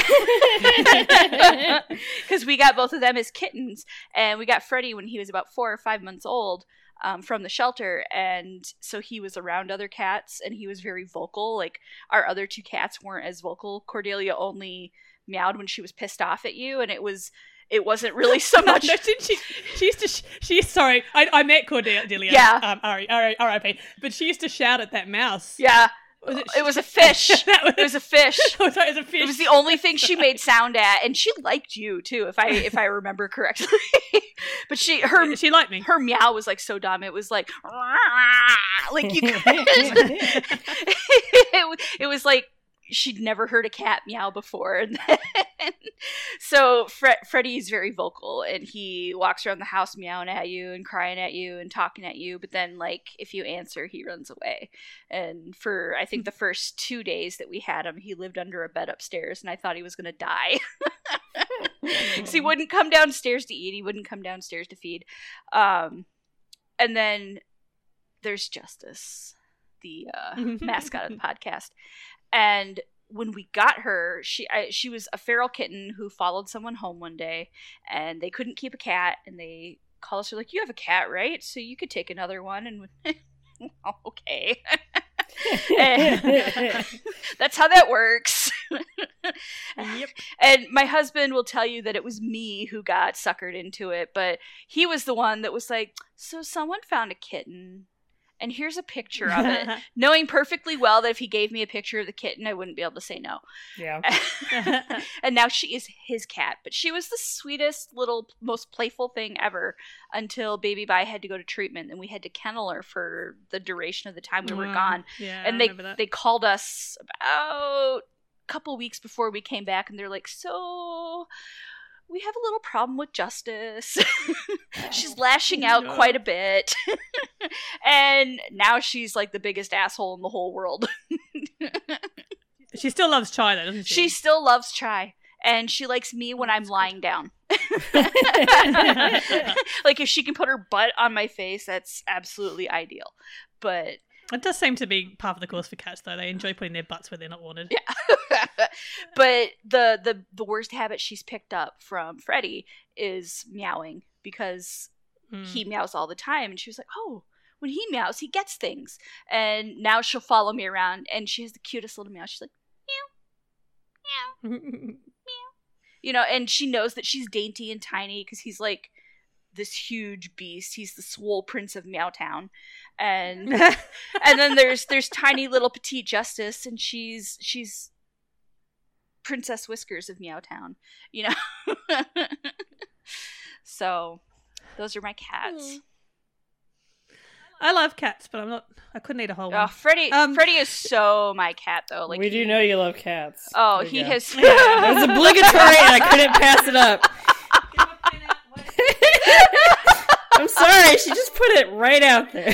Because we got both of them as kittens, and we got Freddie when he was about four or five months old um, from the shelter, and so he was around other cats, and he was very vocal. Like, our other two cats weren't as vocal. Cordelia only meowed when she was pissed off at you, and it was... It wasn't really so much. No, she, she used to. She sorry, I, I met Cordelia. Yeah. Um, R I P. But she used to shout at that mouse. Yeah. Was it, it was a fish. that was, it was a fish. Oh, sorry, it was a fish. It was the only thing she made sound at, and she liked you too, if I if I remember correctly. But she her she liked me. Her meow was like so dumb. It was like like you. Could, it, it was like. She'd never heard a cat meow before. And then, so Fre- Freddie's very vocal, and he walks around the house meowing at you and crying at you and talking at you. But then, like, if you answer, he runs away. And for, I think, the first two days that we had him, he lived under a bed upstairs, and I thought he was going to die. Because he wouldn't come downstairs to eat. He wouldn't come downstairs to feed. Um, and then there's Justice, the uh, mascot of the podcast. And when we got her, she I, she was a feral kitten who followed someone home one day, and they couldn't keep a cat, and they called us, like, you have a cat, right? So you could take another one. And okay. And that's how that works. Yep. And my husband will tell you that it was me who got suckered into it, but he was the one that was like, so someone found a kitten. And here's a picture of it, knowing perfectly well that if he gave me a picture of the kitten, I wouldn't be able to say no. Yeah. And now she is his cat. But she was the sweetest little, most playful thing ever until Baby Bye had to go to treatment, and we had to kennel her for the duration of the time we were wow. gone. Yeah, and I they they called us about a couple weeks before we came back, and they're like, so... we have a little problem with Justice. She's lashing out no. quite a bit. And now she's like the biggest asshole in the whole world. She still loves Chai though, doesn't she? She still loves Chai. And she likes me when I'm lying down. Like, if she can put her butt on my face, that's absolutely ideal. But... it does seem to be part of the course for cats, though. They enjoy putting their butts where they're not wanted. Yeah. But the, the, the worst habit she's picked up from Freddie is meowing, because mm. he meows all the time. And she was like, oh, when he meows, he gets things. And now she'll follow me around, and she has the cutest little meow. She's like, meow, meow, meow. You know, and she knows that she's dainty and tiny because he's like this huge beast. He's the swole prince of Meowtown. And and then there's there's tiny little petite Justice, and she's she's Princess Whiskers of Meowtown, you know. So Those are my cats. Mm. I love cats, but I'm not. I couldn't eat a whole Oh, one. Freddie! Um, Freddie is so my cat, though. Like we he, do know you love cats. Oh, There you he go. has. It was obligatory, and I couldn't pass it up. I'm sorry, she just put it right out there.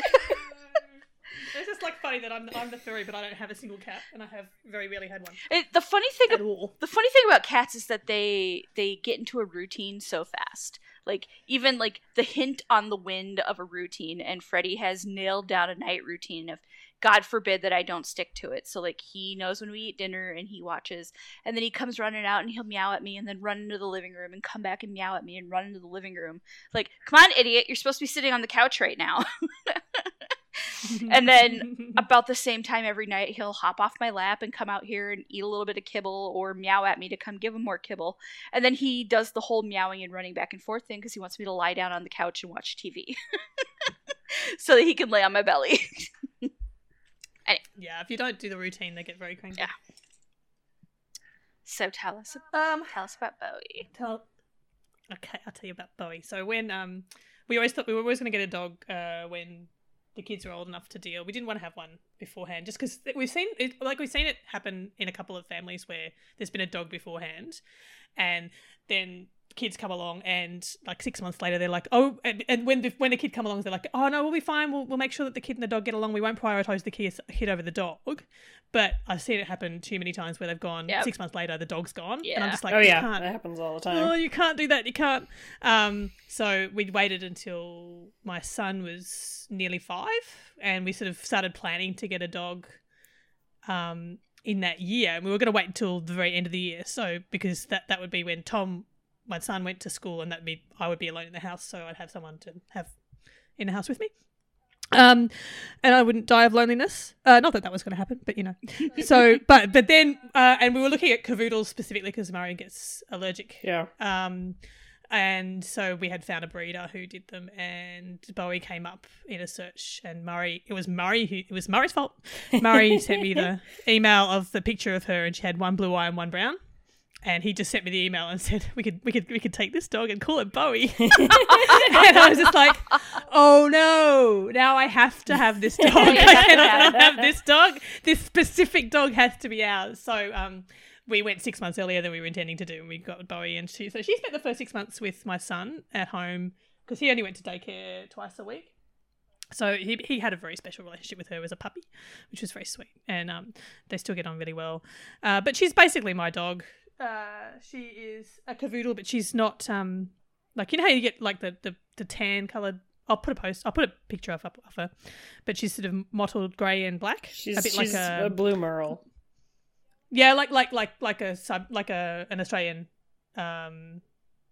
It's just like funny that I'm I'm the furry, but I don't have a single cat, and I have very rarely had one It, the funny thing, at all. the funny thing about cats is that they they get into a routine so fast. Like even like the hint on the wind of a routine, and Freddie has nailed down a night routine of, God forbid that I don't stick to it. So like he knows when we eat dinner and he watches, and then he comes running out and he'll meow at me and then run into the living room and come back and meow at me and run into the living room. Like, come on, idiot, you're supposed to be sitting on the couch right now. And then about the same time every night, he'll hop off my lap and come out here and eat a little bit of kibble or meow at me to come give him more kibble. And then he does the whole meowing and running back and forth thing because he wants me to lie down on the couch and watch T V. So that he can lay on my belly. Anyway. Yeah, if you don't do the routine, they get very cranky. Yeah. So tell us, Um, tell us about Bowie. tell. Okay, I'll tell you about Bowie. So when um, we always thought we were always going to get a dog uh when the kids were old enough to deal. We didn't want to have one beforehand, just because we've seen it. Like we've seen it happen in a couple of families where there's been a dog beforehand, and then kids come along, and like six months later they're like, oh, and, and when the, when the kid come along, they're like, oh no, we'll be fine. We'll we'll make sure that the kid and the dog get along. We won't prioritise the kid, kid over the dog. But I've seen it happen too many times where they've gone Yep. six months later, the dog's gone, Yeah. and I'm just like, Oh you yeah, can't. that happens all the time. Oh, you can't do that. You can't. Um, so we waited until my son was nearly five, and we sort of started planning to get a dog um, in that year. And we were going to wait until the very end of the year, so because that, that would be when Tom, my son, went to school, and that would be I would be alone in the house, so I'd have someone to have in the house with me. Um, and I wouldn't die of loneliness. Uh, not that that was going to happen, but you know. So, but but then, uh, and we were looking at cavoodles specifically because Murray gets allergic. Yeah. Um, and so we had found a breeder who did them, and Bowie came up in a search, and Murray, it was Murray who, it was Murray's fault. Murray sent me the email of the picture of her, and she had one blue eye and one brown. And he just sent me the email and said, we could we could we could take this dog and call it Bowie. And I was just like, oh no, now I have to have this dog. I cannot not have this dog. This specific dog has to be ours. So um, we went six months earlier than we were intending to do, and we got Bowie. And she, so she spent the first six months with my son at home because he only went to daycare twice a week. So he he had a very special relationship with her as a puppy, which was very sweet. And um, they still get on really well. Uh, but she's basically my dog. Uh, she is a cavoodle, but she's not um like, you know how you get like the, the, the tan coloured. I'll put a post. I'll put a picture of, of her, but she's sort of mottled grey and black. She's a bit she's like a, a blue merle. Yeah, like like like like a sub like a an Australian um.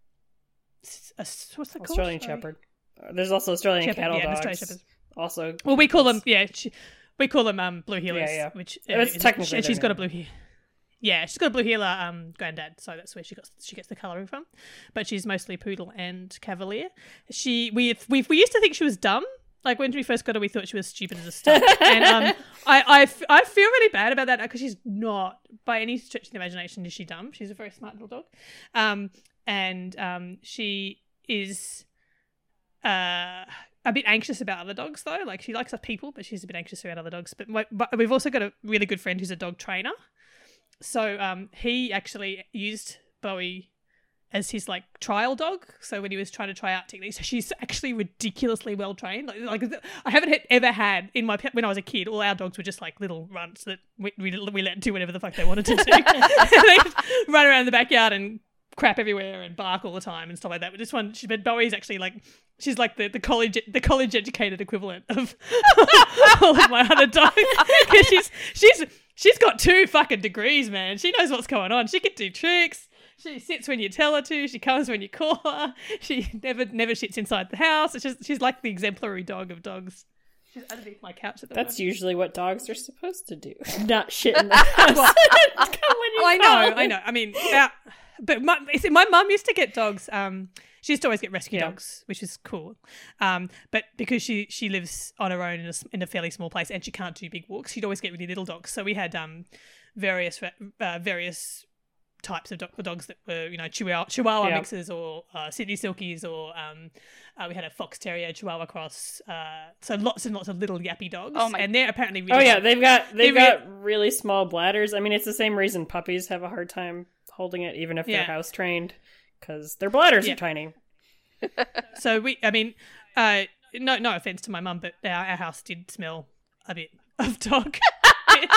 A, what's that called? Australian Sorry. Shepherd. Uh, There's also Australian Shepherd, cattle yeah, an dogs. Australian Shepherd. Also, Well, we call them yeah. She, we call them um blue heelers. Yeah, yeah. Which Oh, it's is- technically and she's their got a name. blue heel. Yeah, she's got a blue heeler um granddad, so that's where she got she gets the colouring from. But she's mostly poodle and cavalier. She we we we used to think she was dumb. Like when we first got her, we thought she was stupid as a stump. And um, I, I, f- I feel really bad about that because she's not, by any stretch of the imagination, is she dumb. She's a very smart little dog. Um, and um, she is uh, a bit anxious about other dogs, though. Like she likes other people, but she's a bit anxious around other dogs. But, my, but we've also got a really good friend who's a dog trainer. So um, he actually used Bowie as his like trial dog. So when he was trying to try out techniques, so she's actually ridiculously well trained. Like, like I haven't had, ever had in my pet when I was a kid. All our dogs were just like little runts that we we, we let do whatever the fuck they wanted to do. They just run around the backyard and crap everywhere and bark all the time and stuff like that. But this one, she, but Bowie's actually like she's like the, the college the college educated equivalent of all of my other dogs because she's she's she's got two fucking degrees, man. She knows what's going on. She can do tricks. She sits when you tell her to. She comes when you call her. She never never shits inside the house. It's just she's like the exemplary dog of dogs. She's underneath my couch at the That's moment. usually what dogs are supposed to do. Not shit in the house. Well, Come when you I call. know, I know. I mean, our, but my, you see, my mum used to get dogs. Um, she used to always get rescue Yeah. dogs, which is cool. Um, but because she she lives on her own in a, s- in a fairly small place and she can't do big walks, she'd always get really little dogs. So we had um various re- uh, various types of do- dogs that were, you know, Chihuahua, Chihuahua Yeah. mixes or uh, Sydney Silkies, or um, uh, we had a Fox Terrier Chihuahua cross. Uh, so lots and lots of little yappy dogs. Oh my- and they're apparently really Oh yeah, hard. they've got they've They re- got really small bladders. I mean, it's the same reason puppies have a hard time holding it, even if they're Yeah. house trained, because their bladders Yeah. are tiny. So we, I mean, uh, no, no offense to my mum, but our, our house did smell a bit of dog piss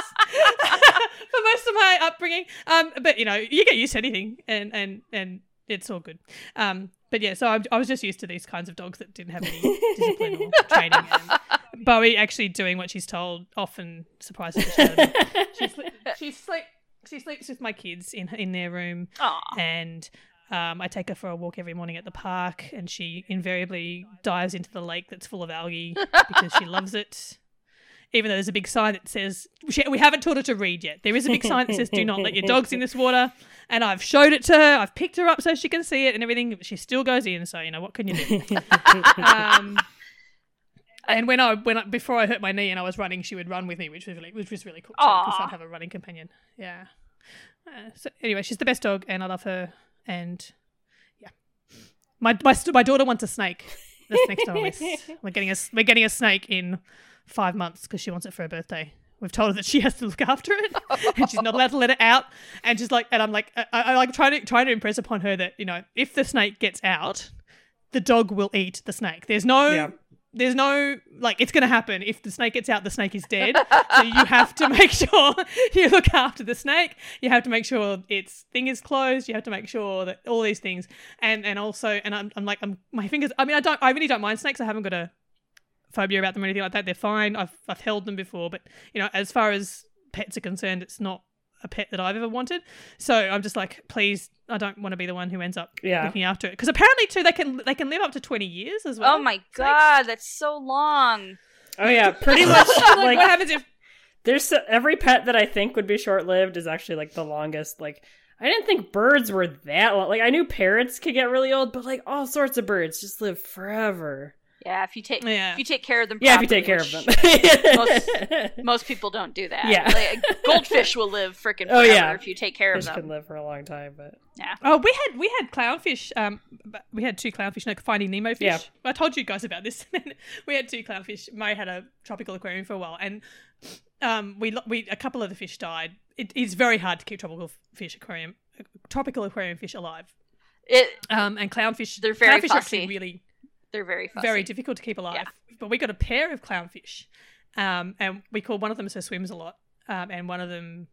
for most of my upbringing. Um, but you know, you get used to anything, and and and it's all good. Um, but yeah, so I, I was just used to these kinds of dogs that didn't have any discipline or training. And Bowie actually doing what she's told often surprises the shit out of me. She sleep, she sleep, she sleeps with my kids in in their room, Aw. and. Um, I take her for a walk every morning at the park, and she invariably dives into the lake that's full of algae because she loves it. Even though there's a big sign that says, she, we haven't taught her to read yet. There is a big sign that says, do not let your dogs in this water. And I've showed it to her. I've picked her up so she can see it and everything. But she still goes in. So, you know, what can you do? um, and when I, when I, before I hurt my knee and I was running, she would run with me, which was really, which was really cool. Because Aw. I'd have a running companion. Yeah. Uh, so anyway, she's the best dog and I love her. And yeah, my my my daughter wants a snake. That's next on the list. We're getting a we're getting a snake in five months because she wants it for her birthday. We've told her that she has to look after it, and she's not allowed to let it out. And she's like, and I'm like, I, I like trying to trying to impress upon her that, you know, if the snake gets out, the dog will eat the snake. There's no. Yeah. There's no, like, it's going to happen. If the snake gets out, the snake is dead. So you have to make sure you look after the snake. You have to make sure its thing is closed. You have to make sure that all these things. And and also, and I'm, I'm like, I'm, my fingers, I mean, I don't, I really don't mind snakes. I haven't got a phobia about them or anything like that. They're fine. I've, I've held them before. But, you know, as far as pets are concerned, it's not a pet that I've ever wanted. So I'm just like, please, I don't want to be the one who ends up Yeah. looking after it. Because apparently, too, they can they can live up to twenty years as well. Oh my god, that's so long. Oh yeah, pretty much. like, like what happens if there's so, every pet that I think would be short lived is actually like the longest. Like I didn't think birds were that long. Like I knew parrots could get really old, but like all sorts of birds just live forever. Yeah, if you take Yeah. if you take care of them Yeah, if you properly, take care of which them. most, most people don't do that. Yeah. Like, goldfish will live freaking Oh, forever yeah. if you take care of Fish them. can live for a long time, but Yeah. Oh, we had we had clownfish. Um, but we had two clownfish. No, Finding Nemo fish. Yeah. I told you guys about this. We had two clownfish. Murray had a tropical aquarium for a while, and um, we lo- we a couple of the fish died. It, it's very hard to keep tropical fish aquarium, tropical aquarium fish alive. It Um, and clownfish. They're very clownfish are actually fussy. really they're very fussy. very difficult to keep alive. But we got a pair of clownfish, um, and we called one of them so swims a lot, um, and one of them.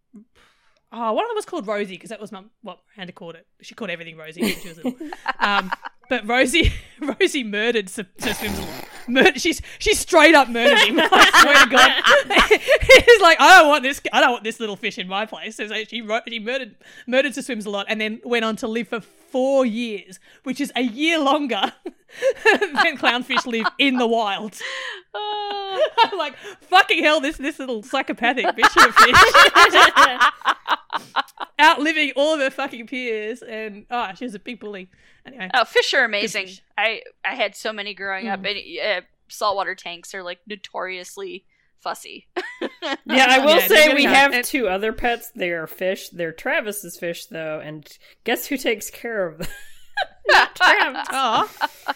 Oh, one of them was called Rosie because that was my, what Miranda called it. She called everything Rosie when she was little. Um, but Rosie, Rosie murdered Sir, Sir Swims a lot. Mur- she's she straight up murdered him. I swear to God. He's like, I don't want this. I don't want this little fish in my place. So she wrote, she murdered murdered Sir Swims a lot, and then went on to live for four years, which is a year longer than clownfish live in the wild. Oh. I'm like, fucking hell, this this little psychopathic bitch of a fish. Outliving all of her fucking peers, and oh, she was a big bully. Anyway, Oh, fish are amazing. fish. I I had so many growing up, and uh, saltwater tanks are like notoriously fussy. yeah, I will Yeah, say they're we gonna- have and- two other pets. They are fish. They're Travis's fish, though, and guess who takes care of them? Travis. oh,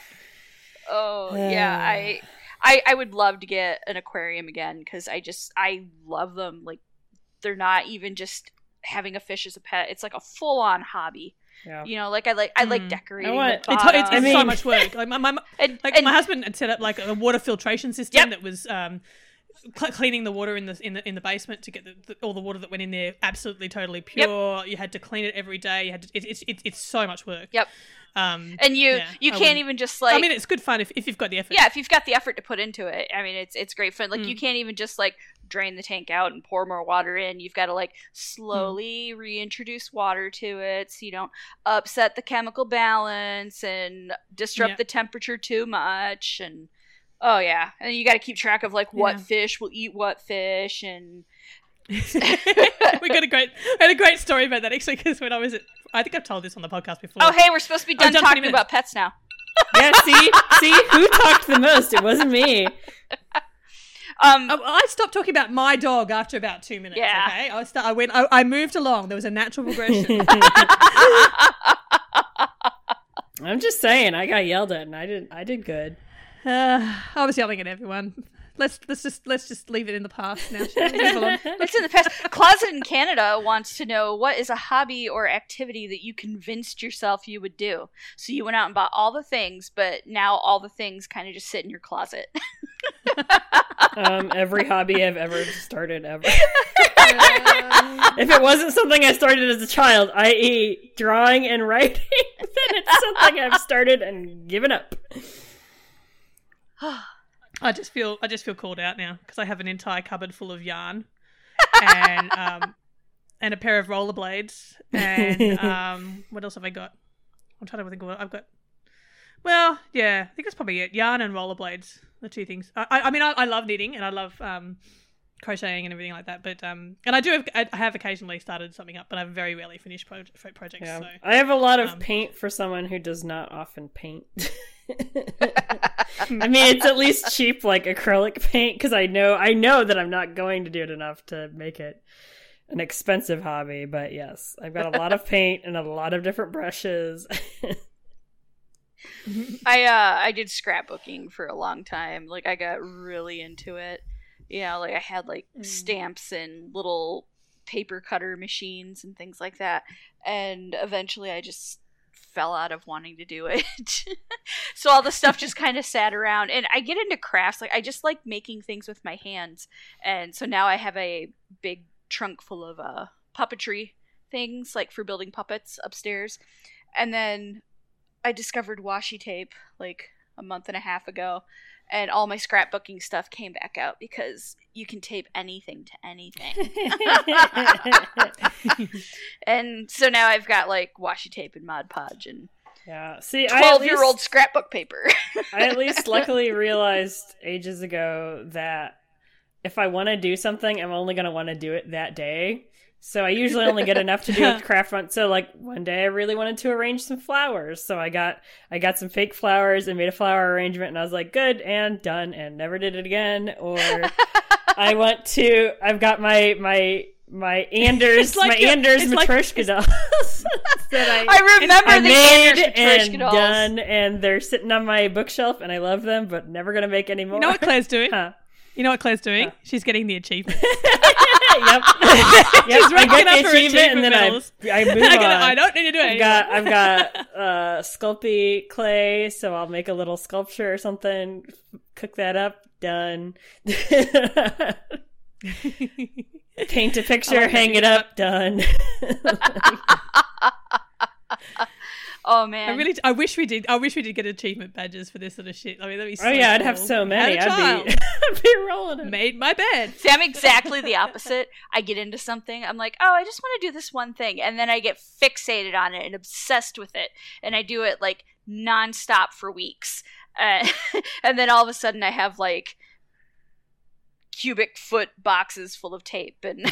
Oh yeah, I, I I would love to get an aquarium again because I just I love them. Like they're not even just having a fish as a pet; it's like a full on hobby. Yeah. You know, like I like I like Mm. decorating I want- the it's, bottom. it's, I it's so mean- much work. Like my, my and, like and- my husband had set up like a water filtration system Yep. that was um cl- cleaning the water in the in the in the basement to get the, the, all the water that went in there absolutely totally pure. You had to clean it every day. You had to, it, it's it's it's so much work. Yep. Um, and you yeah, you I can't wouldn't- even just like I mean, it's good fun if, if you've got the effort. yeah, if you've got the effort to put into it. I mean, it's it's great fun. Like you Mm. can't even just like drain the tank out and pour more water in. You've got to like slowly Mm. reintroduce water to it so you don't upset the chemical balance and disrupt Yeah. the temperature too much. And oh yeah, and you got to keep track of like what Yeah. fish will eat what fish and we got a great we had a great story about that actually because when I was at I think I've told this on the podcast before. oh hey, we're supposed to be done, done twenty talking minutes. about pets now. Yeah, see? See? Who talked the most? It wasn't me. Um, I, I stopped talking about my dog after about two minutes. Yeah. Okay, I start, I went. I, I moved along. There was a natural progression. I'm just saying, I got yelled at, and I did. I did good. Uh, I was yelling at everyone. Let's let's just let's just leave it in the past now. Shall we? Move along. It's in the past. Closet in Canada wants to know what is a hobby or activity that you convinced yourself you would do. So you went out and bought all the things, but now all the things kind of just sit in your closet. Um, every hobby I've ever started ever. If it wasn't something I started as a child, that is drawing and writing, then it's something I've started and given up. I just feel I just feel called out now because I have an entire cupboard full of yarn and um and a pair of rollerblades and um what else have I got? I'm trying to think of what I've got. Well, yeah, I think that's probably it. Yarn and rollerblades, the two things. I I, I mean I, I love knitting and I love um crocheting and everything like that, but um and I do have I have occasionally started something up, but I've very rarely finished pro- projects. Yeah. So I have a lot of um, paint for someone who does not often paint. I mean, it's at least cheap, like acrylic paint, because I know I know that I'm not going to do it enough to make it an expensive hobby. But yes, I've got a lot of paint and a lot of different brushes. I uh I did scrapbooking for a long time. Like I got really into it. You know, like I had like mm. stamps and little paper cutter machines and things like that. And eventually I just fell out of wanting to do it. So all the stuff just kind of sat around. And I get into crafts. Like I just like making things with my hands. And so now I have a big trunk full of uh puppetry things, like for building puppets upstairs. And then I discovered washi tape like a month and a half ago. And all my scrapbooking stuff came back out because you can tape anything to anything. And so now I've got like washi tape and Mod Podge and yeah. See, twelve-year-old scrapbook paper. I at least luckily realized ages ago that if I want to do something, I'm only going to want to do it that day. So I usually only get enough to do with craft fun. So like one day I really wanted to arrange some flowers. So I got I got some fake flowers and made a flower arrangement and I was like, good and done and never did it again. Or I want to I've got my my my Anders like my your, Anders Matryoshka like, dolls that I, I remember I the made Anders Matryoshka and dolls. done and they're sitting on my bookshelf and I love them but never gonna make any more. You know what Claire's doing? Huh. You know what Claire's doing? Huh. She's getting the achievement. Yep. Yep. She's I get the achievement, achievement and then I, I move I, on. I don't need to do it I've got, I've got uh, Sculpey clay, so I'll make a little sculpture or something, cook that up, done. Paint a picture, like hang it up, done. Oh man, I really, I wish we did. I wish we did get achievement badges for this sort of shit. I mean, that'd be so oh yeah, cool. I'd have so many. I'd be, I'd be rolling it. Made my bed. See, I'm exactly the opposite. I get into something, I'm like, oh, I just want to do this one thing, and then I get fixated on it and obsessed with it, and I do it like nonstop for weeks, uh, and then all of a sudden I have like cubic foot boxes full of tape, and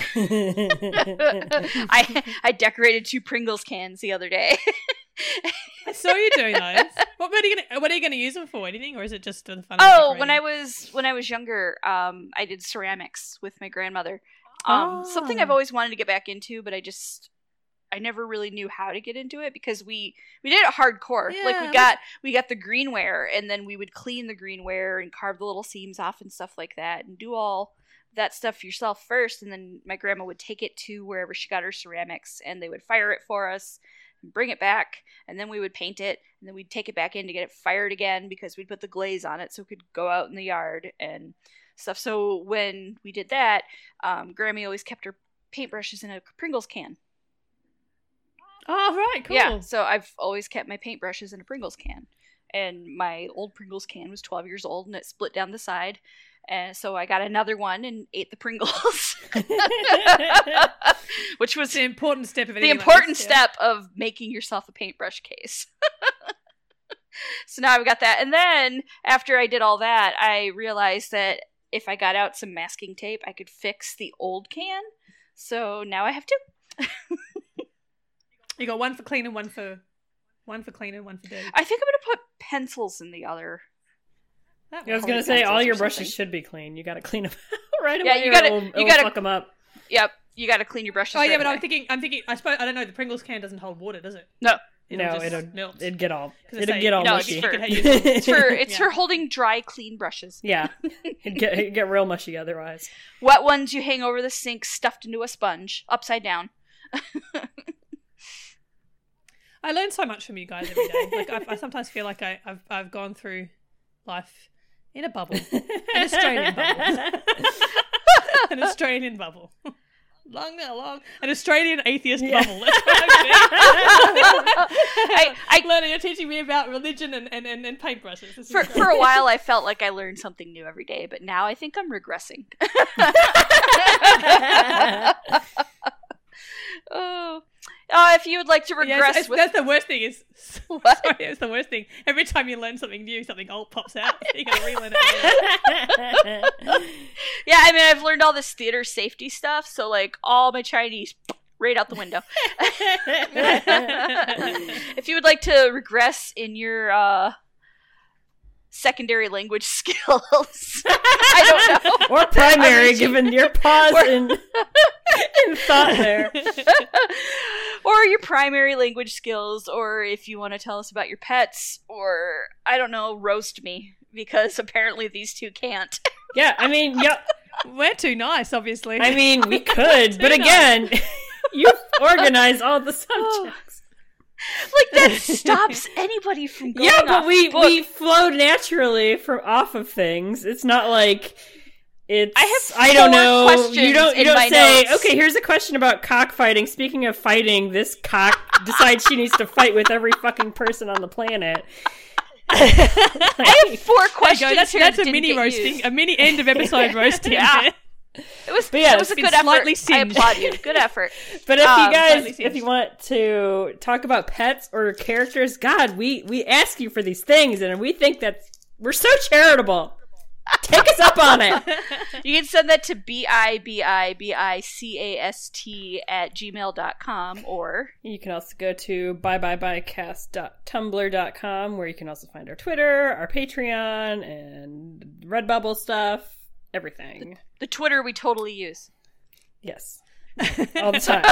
I I decorated two Pringles cans the other day. I saw you doing those. What, what are you gonna What are you gonna use them for? Anything, or is it just for the fun? Oh, when I was when I was younger, um, I did ceramics with my grandmother. Um, oh. Something I've always wanted to get back into, but I just I never really knew how to get into it because we we did it hardcore. Yeah. Like we got we got the greenware, and then we would clean the greenware and carve the little seams off and stuff like that, and do all that stuff yourself first. And then my grandma would take it to wherever she got her ceramics, and they would fire it for us. Bring it back, and then we would paint it, and then we'd take it back in to get it fired again because we'd put the glaze on it so it could go out in the yard and stuff. So when we did that, um, Grammy always kept her paintbrushes in a Pringles can. Oh, right, cool. Yeah, so I've always kept my paintbrushes in a Pringles can. And my old Pringles can was twelve years old, and it split down the side. And so I got another one and ate the Pringles. Which was the important step of the important step yeah. of making yourself a paintbrush case. So now I've got that. And then after I did all that, I realized that if I got out some masking tape, I could fix the old can. So now I have two. You got one for clean and one for one for clean and one for dirty. I think I'm gonna put pencils in the other. That I was was- gonna say all pencils your or brushes something. should be clean. You gotta clean them right Yeah, away. you or gotta- it'll- you it'll gotta- fuck them up. Yep, you got to clean your brushes. Oh yeah, right but I'm away. thinking. I'm thinking. I suppose I don't know. The Pringles can doesn't hold water, does it? No, It'll No, just it'll melt. it'd get all 'Cause I it'd say, get all no, mushy. it's for- It's it's for it's Yeah. for holding dry, clean brushes. Yeah, it'd get it'd get real mushy otherwise. Wet ones you hang over the sink, stuffed into a sponge, upside down. I learn so much from you guys every day. Like I, I sometimes feel like I, I've I've gone through life in a bubble, an Australian bubble, an Australian bubble, long, long, an Australian atheist Yeah. bubble. That's what I'm I, I learning. You're teaching me about religion and and, and, and paintbrushes. This is for great. for a while I felt like I learned something new every day, but now I think I'm regressing. oh. Uh, if you would like to Yeah, regress it's- with that's the worst thing is What? sorry, it's the worst thing. Every time you learn something new, something old pops out. You gotta relearn it. Yeah, I mean, I've learned all this theater safety stuff, so like all my Chinese right out the window. If you would like to regress in your uh, secondary language skills, I don't know. Or primary, I'm given your pause Or- in, in thought there. Or your primary language skills, or if you want to tell us about your pets, or I don't know, roast me, because apparently these two can't. Yeah, I mean, yeah, We're too nice, obviously. I mean, we could, but Too again, you organize all the subjects. Like, that stops anybody from going Yeah, but off we book. we flow naturally from off of things. It's not like it's. I have I don't four know. questions You don't. You in don't my say. notes. Okay, here's a question about cockfighting. Speaking of fighting, this cock decides she needs to fight with every fucking person on the planet. I have four There you questions go. That's here that's that a didn't mini get roasting, used. a mini end of episode roasting. Yeah. there. It was, But yeah, it was it's a been good effort. slightly I singed. applaud you. Good effort. But if Um, you guys, slightly if singed. you want to talk about pets or characters, God, we we ask you for these things, and we think that we're so charitable. Take us up on it. You can send that to B I B I B I C A S T at gmail dot com or You can also go to bye bye bye cast dot tumblr dot com, where you can also find our Twitter, our Patreon, and Redbubble stuff. Everything. the Twitter we totally use. Yes. All the time.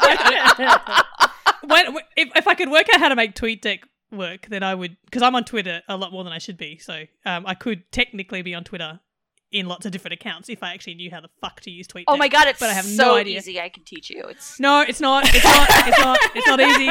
when, if, if I could work out how to make TweetDeck work, then I would, because I'm on Twitter a lot more than I should be. So um, I could technically be on Twitter in lots of different accounts if I actually knew how the fuck to use TweetDeck. Oh my god, it's but I have so no idea. easy. I can teach you. It's No, it's not. It's not. It's not. It's not easy.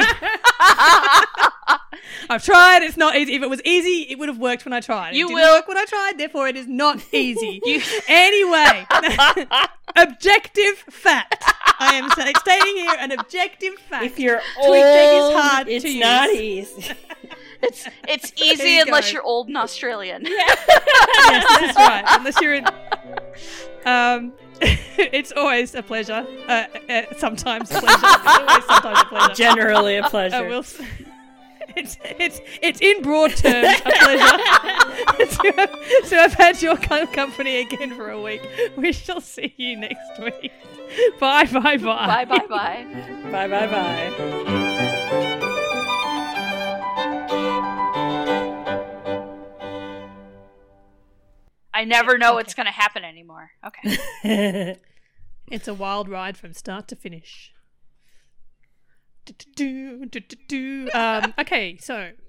I've tried. It's not easy. If it was easy, it would have worked when I tried. You it didn't will- work when I tried. Therefore, it is not easy. Anyway, objective fact. I am sa- stating here an objective fact. If you're TweetDeck is old, hard it's to use. not easy. it's it's There easy you unless go. you're old and Australian. Yes, this is right. Unless you're in. Um, it's always a pleasure. Uh, uh, sometimes a pleasure. It's always sometimes a pleasure. Generally a pleasure. I will. s- It's it's it's in broad terms a pleasure to, have, to have had your co- company again for a week. We shall see you next week. Bye bye bye. Bye bye bye. Bye bye bye. I never know what's gonna happen anymore. Okay. It's a wild ride from start to finish. Do-do-do, do-do-do. Um, okay, so